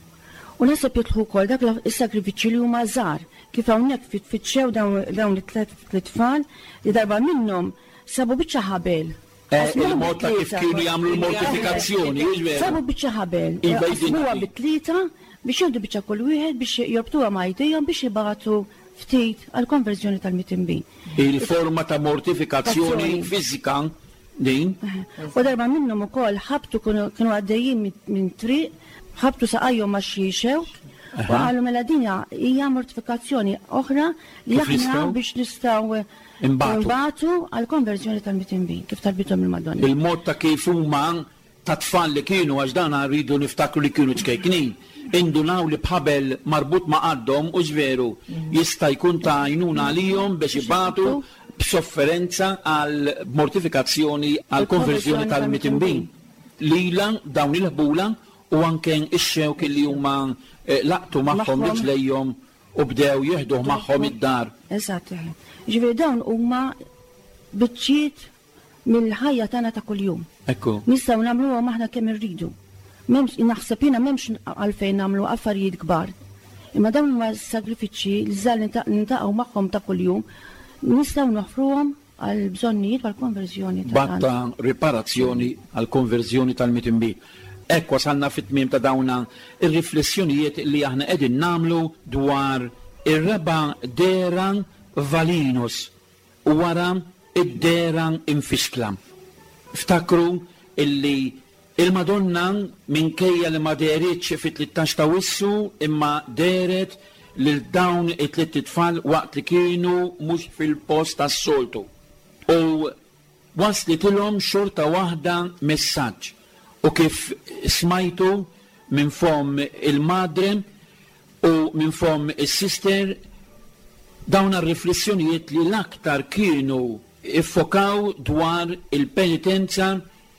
U nasib jidħlu wkoll dak is-sakrifiċċji li huma żgħar, kif hawnhekk fitfittxew dawn it-tliet tfal li darba minnhom sabu biċċa ħabel. Il-mod ta' kif kienu jagħmlu l-mortifikazzjoni, sabu biċċa ħabel. Huwa bit-tlieta biex jieħdu biċċa kull wieħed biex jorbtuha ma' jdejhom biex jibagħtu ftit għall-konverżjoni tal-mitinbin. Il-forma ta' mortifikazzjoni fiżika din. U darba minnhom ukoll ħabtu kienu għaddejjin minn triq, ħabtu saqajhom ma' xiexew. U għallu mela dinja hija mortifikazzjoni oħra li aħna biex nistgħu imbagħtu għall-konverżjoni tal-mitinbin kif talbithom il-Madonna. Il-mod ta' kif huma ta' tfal li kienu għax dan rridu niftakru li kienu ċkejknin. Indunaw li bħabel marbut ma' għaddhom u ġveru jista' jkun ta' għajnuna għalihom biex ibatu b'sofferenza għal mortifikazzjoni għal konverżjoni tal-mitinbin. Lila dawn il-ħbula u anke ix-xewk li huma laqtu magħhom riġlejhom u bdew jieħdu magħhom id-dar. Eżatt. Ġifieri dawn huma biċċiet mill-ħajja tagħna ta' kuljum. Ekku. Nistgħu nagħmluhom aħna kemm irridu. M'hemmx naħseb jiena m'hemmx għalfejn nagħmlu affarijiet kbar. Imma dawn huma s-sagrifiċċji li żgħar nintaqgħu magħhom ta' kuljum nistgħu noħfruhom għal bżonnijiet għal konverżjoni ta' batta riparazzjoni għal konverżjoni tal-mitinbin. Ekk wasalna fit-tmiem ta' dawna ir-riflessjonijiet li aħna qegħdin nagħmlu dwar ir-reba' dera Valinus u wara id-dera infixkla. Ftakru illi il-Madonna minkejja li ma deritx fit-tlettax ta' Wissu imma deret lil dawn it-tliet tfal waqt li kienu mhux fil-post tas-soltu. U waslitilhom xorta waħda messaġġ. U kif smajtu minn fom il-madre u minn fom il-sister dawn ar-riflessjonijiet li l-aktar kienu iffokaw dwar il-penitenza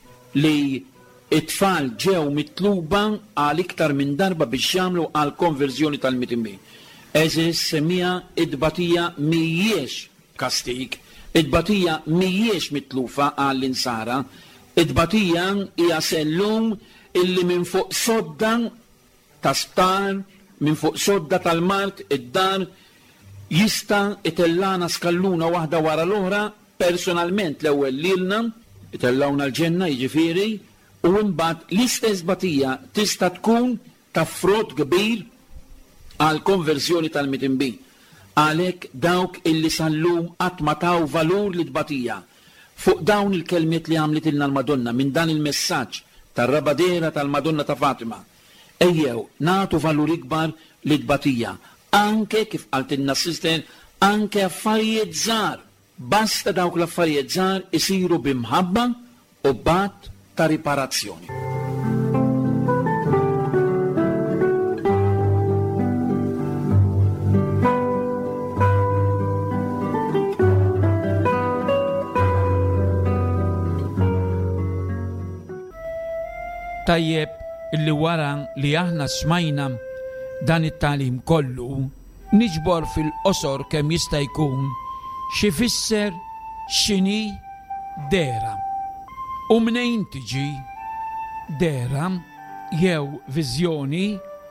li it-tfal ġew mitluba għal iktar minn darba biex jagħmlu għal konverżjoni tal-mitinbin. Eżis semmija id-batija mhijiex kastik, id-batija mhijiex mitlufa għall-insara, id-batija hija sellum illi minn fuq sodda ta' sptar, minn fuq sodda tal-mart, id-dar, jista' itellana skalluna waħda wara l-oħra, personalment l-ewwel lilna, itellawna l-ġenna jiġifieri, u mbagħad l-istess batija tista' tkun ta' frott kbir għal konverżjoni tal-mitinbin. Għalhekk dawk illi sallum qatt ma taw valur li tbatija. Fuq dawn il-kelmiet li għamlet ilna l-Madonna minn dan il-messaġġ tar-reba' dera tal-Madonna ta' Fatima. Ejjew nagħtu valur ikbar li tbatija. Anke kif qaltilna s-sister, anke affarijiet żgħar. Basta dawk l-affarijiet żgħar isiru bimħabba u b'att ta' riparazzjoni. Tajjeb illi wara li aħna smajna dan it-talim kollu niġbor fil-qosor kemm jista' jkun xi fisser x'inhi dera. U mnejn tiġi dera jew viżjoni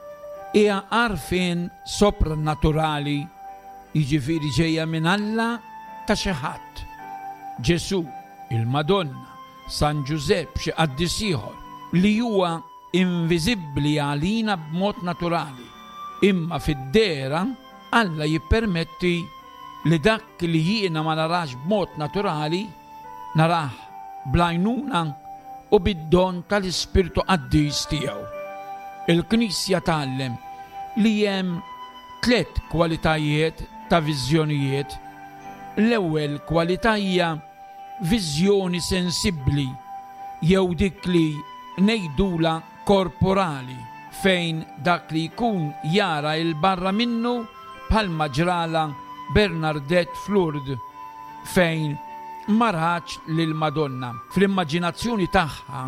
hija għarfien sopranaturali, jiġifieri ġejja minn Alla ta' xi ħadd. Ġesu, il-Madonna, San Giuseppe xi qaddis ieħor li huwa inviżibbli għalina b'mod naturali. Imma fid-dera Alla jippermetti li dak li jiena ma narax b'mod naturali naraħ blajnuna u bid-don tal-Ispirtu Qaddis tiegħu. Il-Knisja tgħallem li hemm tliet kwalitajiet ta' viżjonijiet. L-ewwel kwalità hija viżjoni sensibbli jew dik li ngħidula korporali fejn dak li jkun jara il-barra minnu bħalma ġrala Bernadette Flourdes fejn maraċ lil Madonna fl-immaġinazzjoni tagħha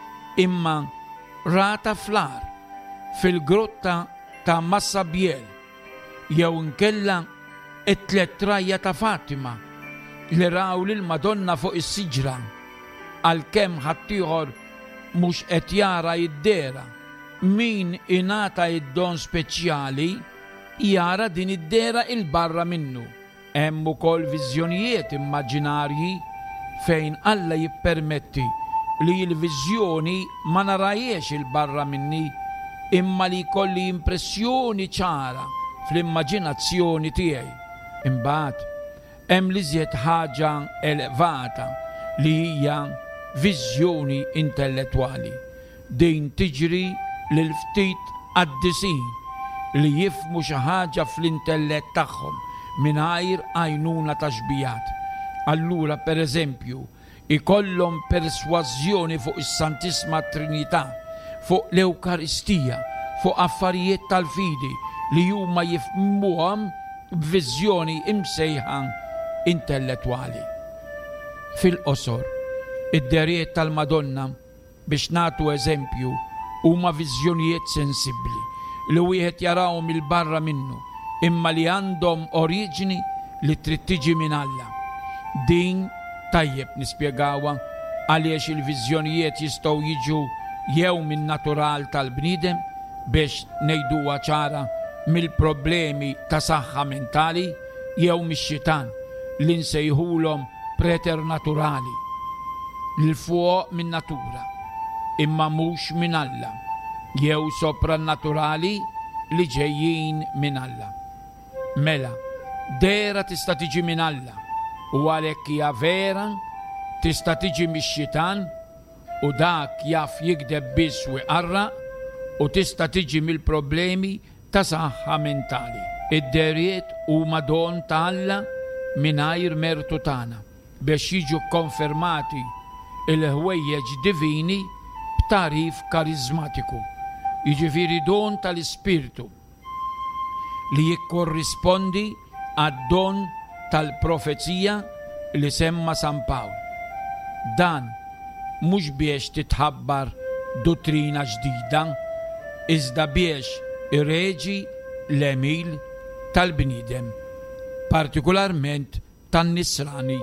imma rata flar fil-grotta ta' Massabielle jew nkella it-tlet trajja ta' Fatima li raw lil Madonna fuq is-siġra għalkemm ħaddieħor mhux qed jara id-dera. Min ingħata id-don speċjali jara din id-dera il-barra minnu. Hemm ukoll viżjonijiet immaġinarji fejn Alla jippermetti li l-viżjoni ma narajiex il-barra minni imma li jkolli impressjoni ċara fl-immaġinazzjoni tiegħi. Imbagħad hemm li żied ħaġa elevata li hija viżjoni intellettwali. Din tiġri lil ftit qaddisin li jifmu xi ħaġa fl-intellett tagħhom mingħajr għajnuna ta' xbijat. Allura pereżempju ikollhom persważjoni fuq is-Santisma Trinità, fuq l-Ewkaristija, fuq affarijiet tal-fidi li huma jifhmuhom b'viżjoni imsejħa intellettwali. Fil-qosor, id-derijiet tal-Madonna biex nagħtu eżempju huma viżjonijiet sensibbli li wieħed jarawhom il-barra minnu imma li għandhom oriġini li trid tiġi minn Alla. Din tajjeb nispjegawha għaliex il-viżjonijiet jistgħu jiġu jew min natural tal-bniedem biex ngħiduha ċara mill-problemi ta' saħħa mentali jew mix-xitan li nsejħulhom preternaturali l-fuq minn natura imma mhux minn Alla jew sopranaturali li ġejjin minn Alla. Mela, dera tista' tiġi minn Alla u għalhekk hija vera tista' tiġi mix-xitan u dak jaf jikdeb biss u jqarraq u tista' tiġi mill-problemi ta' saħħa mentali. Id-derijiet huma don ta' Alla mingħajr mertu tagħna biex jiġu konfermati il-ħwejjeġ divini b'tarif karizmatiku. Jiġifieri don tal-Ispirtu li jikkorrispondi għad-don tal-profezija li semma San Pawl. Dan mhux biex titħabbar dottrina ġdida, iżda biex ireġi l-emil tal-bniedem, partikolarment tan-nisrani.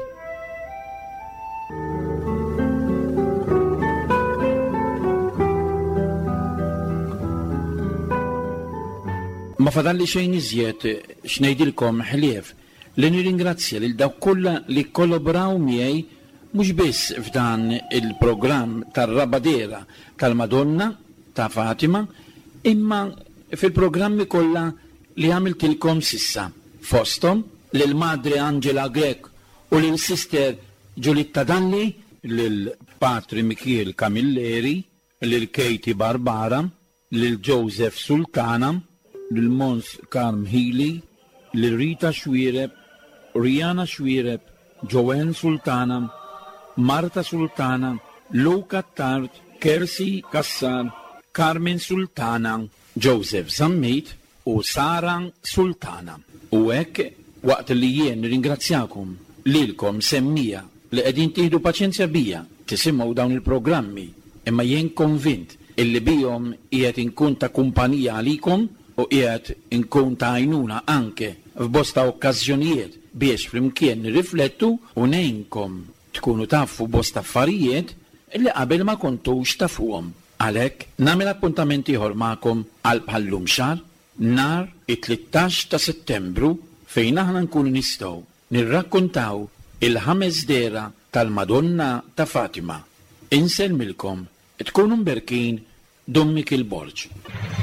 Ma fadalli xejn iżjed xnejdilkom ħlief li nirringrazzja lil dawk kollha li kollaboraw miegħi mhux biss f'dan il-programm tar-Rabadera tal-Madonna ta' Fatima imma fil-programmi kollha li għamiltilkom sissa. Fosthom lil Madre Angela Grek u lil Sister Giulietta Dalli, lil Patri Michiel Camilleri, lil Katie Barbara, lil Joseph Sultana, lil Mons Karm Healy, lil Rita Xwireb, Rihanna Xwireb, Joanne Sultana, Marta Sultana, Luca Tart, Kersi Kassar, Carmen Sultana, Joseph Zammit u Sara Sultana. U hekk waqt li jien ringrazzjakom lilkom semmija li qegħdin tieħdu paċenzja bija tisimgħu dawn il-programmi imma jien konvint illi bihom qiegħed inkun ta' kumpanija għalikom u qiegħed inkun ta' għajnuna anke f'bosta okkażjonijiet biex flimkien nirriflettu u ngħinkom tkunu tafu bosta affarijiet li qabel ma kontux tafuhom. Għalhekk nagħmel appuntament ieħor magħkom għal bħallum xahar nhar it-tlittax ta' Settembru fejn aħna nkunu nistgħu nirrakkuntaw il-ħames dera tal-Madonna ta' Fatima. Insellmilkom tkunu mberkin Dommik il-Borġ.